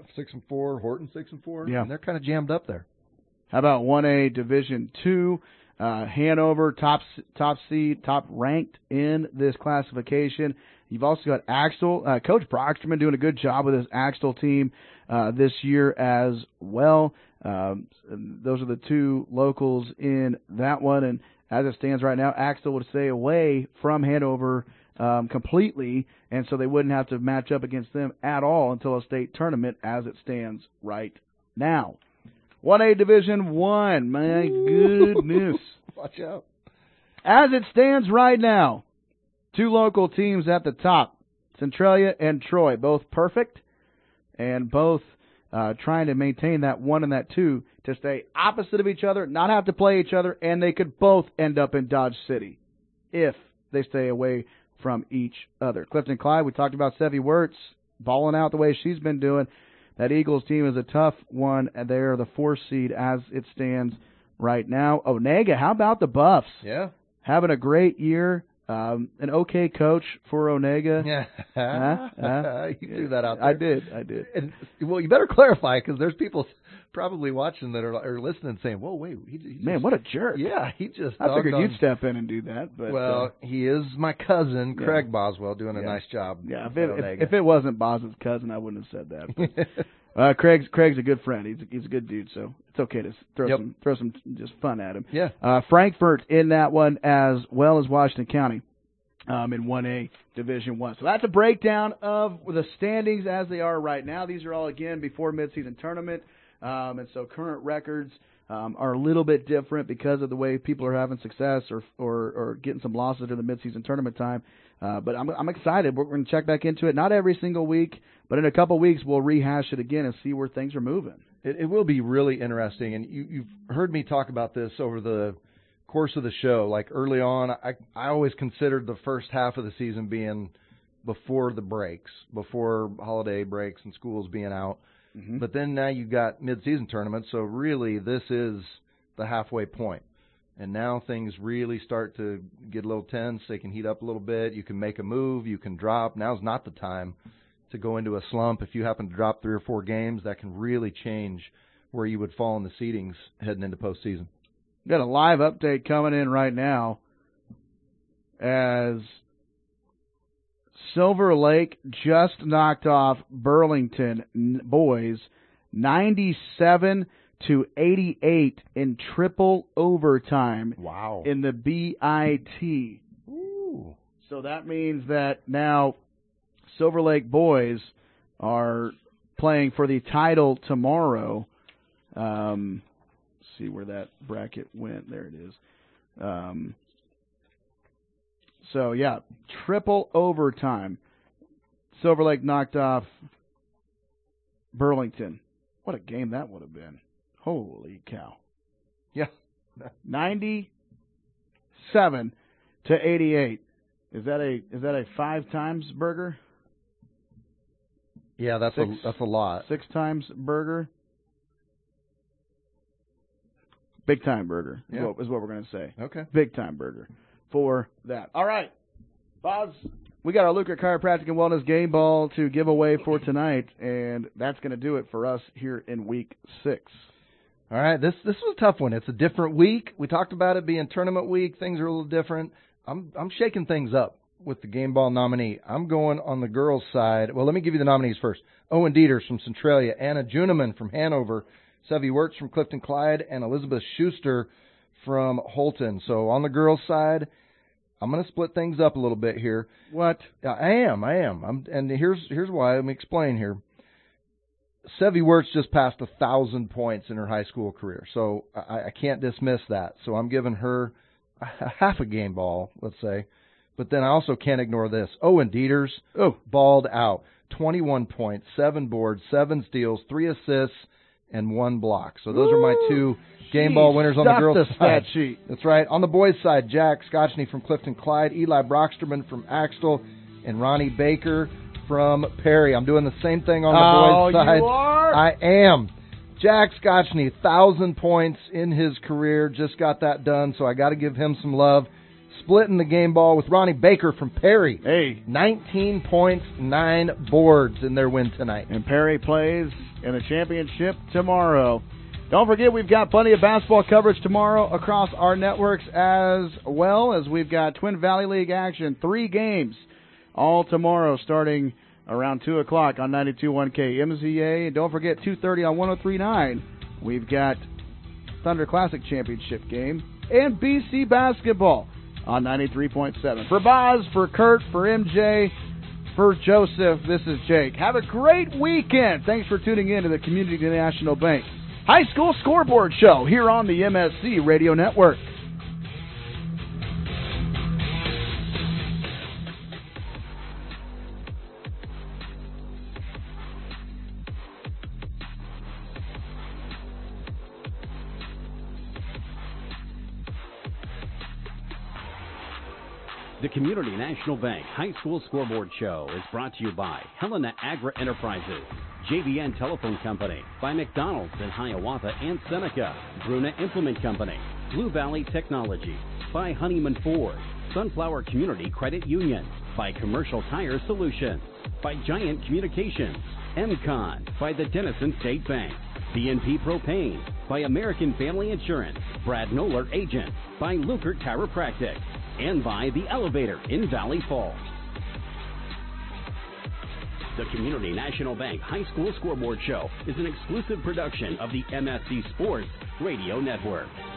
6-4, Horton 6-4. Yeah. And they're kind of jammed up there. How about 1A Division II? Hanover, top seed, top ranked in this classification. You've also got Axtell. Coach Brocksterman doing a good job with his Axtell team this year as well. Those are the 2 locals in that one. And as it stands right now, Axtell would stay away from Hanover completely, and so they wouldn't have to match up against them at all until a state tournament as it stands right now. 1A Division 1. My goodness. Watch out. As it stands right now, 2 local teams at the top, Centralia and Troy, both perfect and both trying to maintain that 1 and that 2 to stay opposite of each other, not have to play each other, and they could both end up in Dodge City if they stay away from each other. Clifton Clyde, we talked about Sevy Wirtz balling out the way she's been doing. That Eagles team is a tough one, and they're the 4th seed as it stands right now. Onega, how about the Buffs? Yeah. Having a great year. An okay coach for Onega. Yeah. You threw that out there. I did. And, well, you better clarify, because there's people probably watching that are listening saying, whoa, wait. Man, what a jerk. Yeah, he just I figured you'd step in and do that. But well, he is my cousin, Craig Boswell, doing a nice job. Yeah, if it wasn't Boswell's cousin, I wouldn't have said that. But, Craig's a good friend. He's a good dude, so it's okay to throw some just fun at him. Yeah. Frankfort in that one as well as Washington County in 1A Division 1. So that's a breakdown of the standings as they are right now. These are all, again, before midseason tournament. And so current records are a little bit different because of the way people are having success or getting some losses in the midseason tournament time. But I'm excited. We're going to check back into it, not every single week, but in a couple weeks we'll rehash it again and see where things are moving. It will be really interesting, and you've heard me talk about this over the course of the show. Like early on, I always considered the first half of the season being before the breaks, before holiday breaks and schools being out. Mm-hmm. But then now you've got mid-season tournaments, so really this is the halfway point. And now things really start to get a little tense. They can heat up a little bit. You can make a move. You can drop. Now's not the time to go into a slump. If you happen to drop 3 or 4 games, that can really change where you would fall in the seedings heading into postseason. We've got a live update coming in right now as Silver Lake just knocked off Burlington boys 97-88 in triple overtime. Wow. In the BIT. Ooh. So that means that now Silver Lake boys are playing for the title tomorrow. See where that bracket went. There it is. So, yeah, triple overtime. Silver Lake knocked off Burlington. What a game that would have been. Holy cow. Yeah. 97-88. Is that a 5 times burger? Yeah, that's a lot. 6 times burger? Big time burger is what we're going to say. Okay. Big time burger for that. All right. Boz, we got our Lucas Chiropractic and Wellness game ball to give away for tonight, and that's going to do it for us here in week 6. All right, this was a tough one. It's a different week. We talked about it being tournament week. Things are a little different. I'm shaking things up with the game ball nominee. I'm going on the girls' side. Well, let me give you the nominees first. Owen Dieters from Centralia, Anna Juneman from Hanover, Sevy Wirtz from Clifton Clyde, and Elizabeth Schuster from Holton. So on the girls' side, I'm going to split things up a little bit here. What? I am. And here's why. Let me explain here. Sevy Wirtz just passed 1,000 points in her high school career, so I can't dismiss that. So I'm giving her half a game ball, let's say. But then I also can't ignore this. Owen Dieters balled out. 21 points, 7 boards, 7 steals, 3 assists, and 1 block. So those are my 2 game ball winners on the girls' side. Sheet. That's right. On the boys' side, Jack Scotchney from Clifton Clyde, Eli Brocksterman from Axtell, and Ronnie Baker from Perry. I'm doing the same thing on the boys' side. You are? I am. Jack Scotchney, 1,000 points in his career, just got that done, so I got to give him some love. Splitting the game ball with Ronnie Baker from Perry. Hey. 19 points, 9 boards in their win tonight. And Perry plays in the championship tomorrow. Don't forget, we've got plenty of basketball coverage tomorrow across our networks, as well as we've got Twin Valley League action, 3 games all tomorrow starting around 2 o'clock on 92.1 KMZA. And don't forget, 2:30 on 103.9, we've got Thunder Classic Championship game and BC basketball on 93.7. For Boz, for Kurt, for MJ, for Joseph, this is Jake. Have a great weekend. Thanks for tuning in to the Community National Bank High School Scoreboard Show here on the MSC Radio Network. The Community National Bank High School Scoreboard Show is brought to you by Helena Agri Enterprises, JBN Telephone Company, by McDonald's in Hiawatha and Seneca, Bruna Implement Company, Blue Valley Technology, by Honeyman Ford, Sunflower Community Credit Union, by Commercial Tire Solutions, by Giant Communications, MCON, by the Denison State Bank, BNP Propane, by American Family Insurance, Brad Noller Agent, by Lukert Chiropractic, and by The Elevator in Valley Falls. The Community National Bank High School Scoreboard Show is an exclusive production of the MSC Sports Radio Network.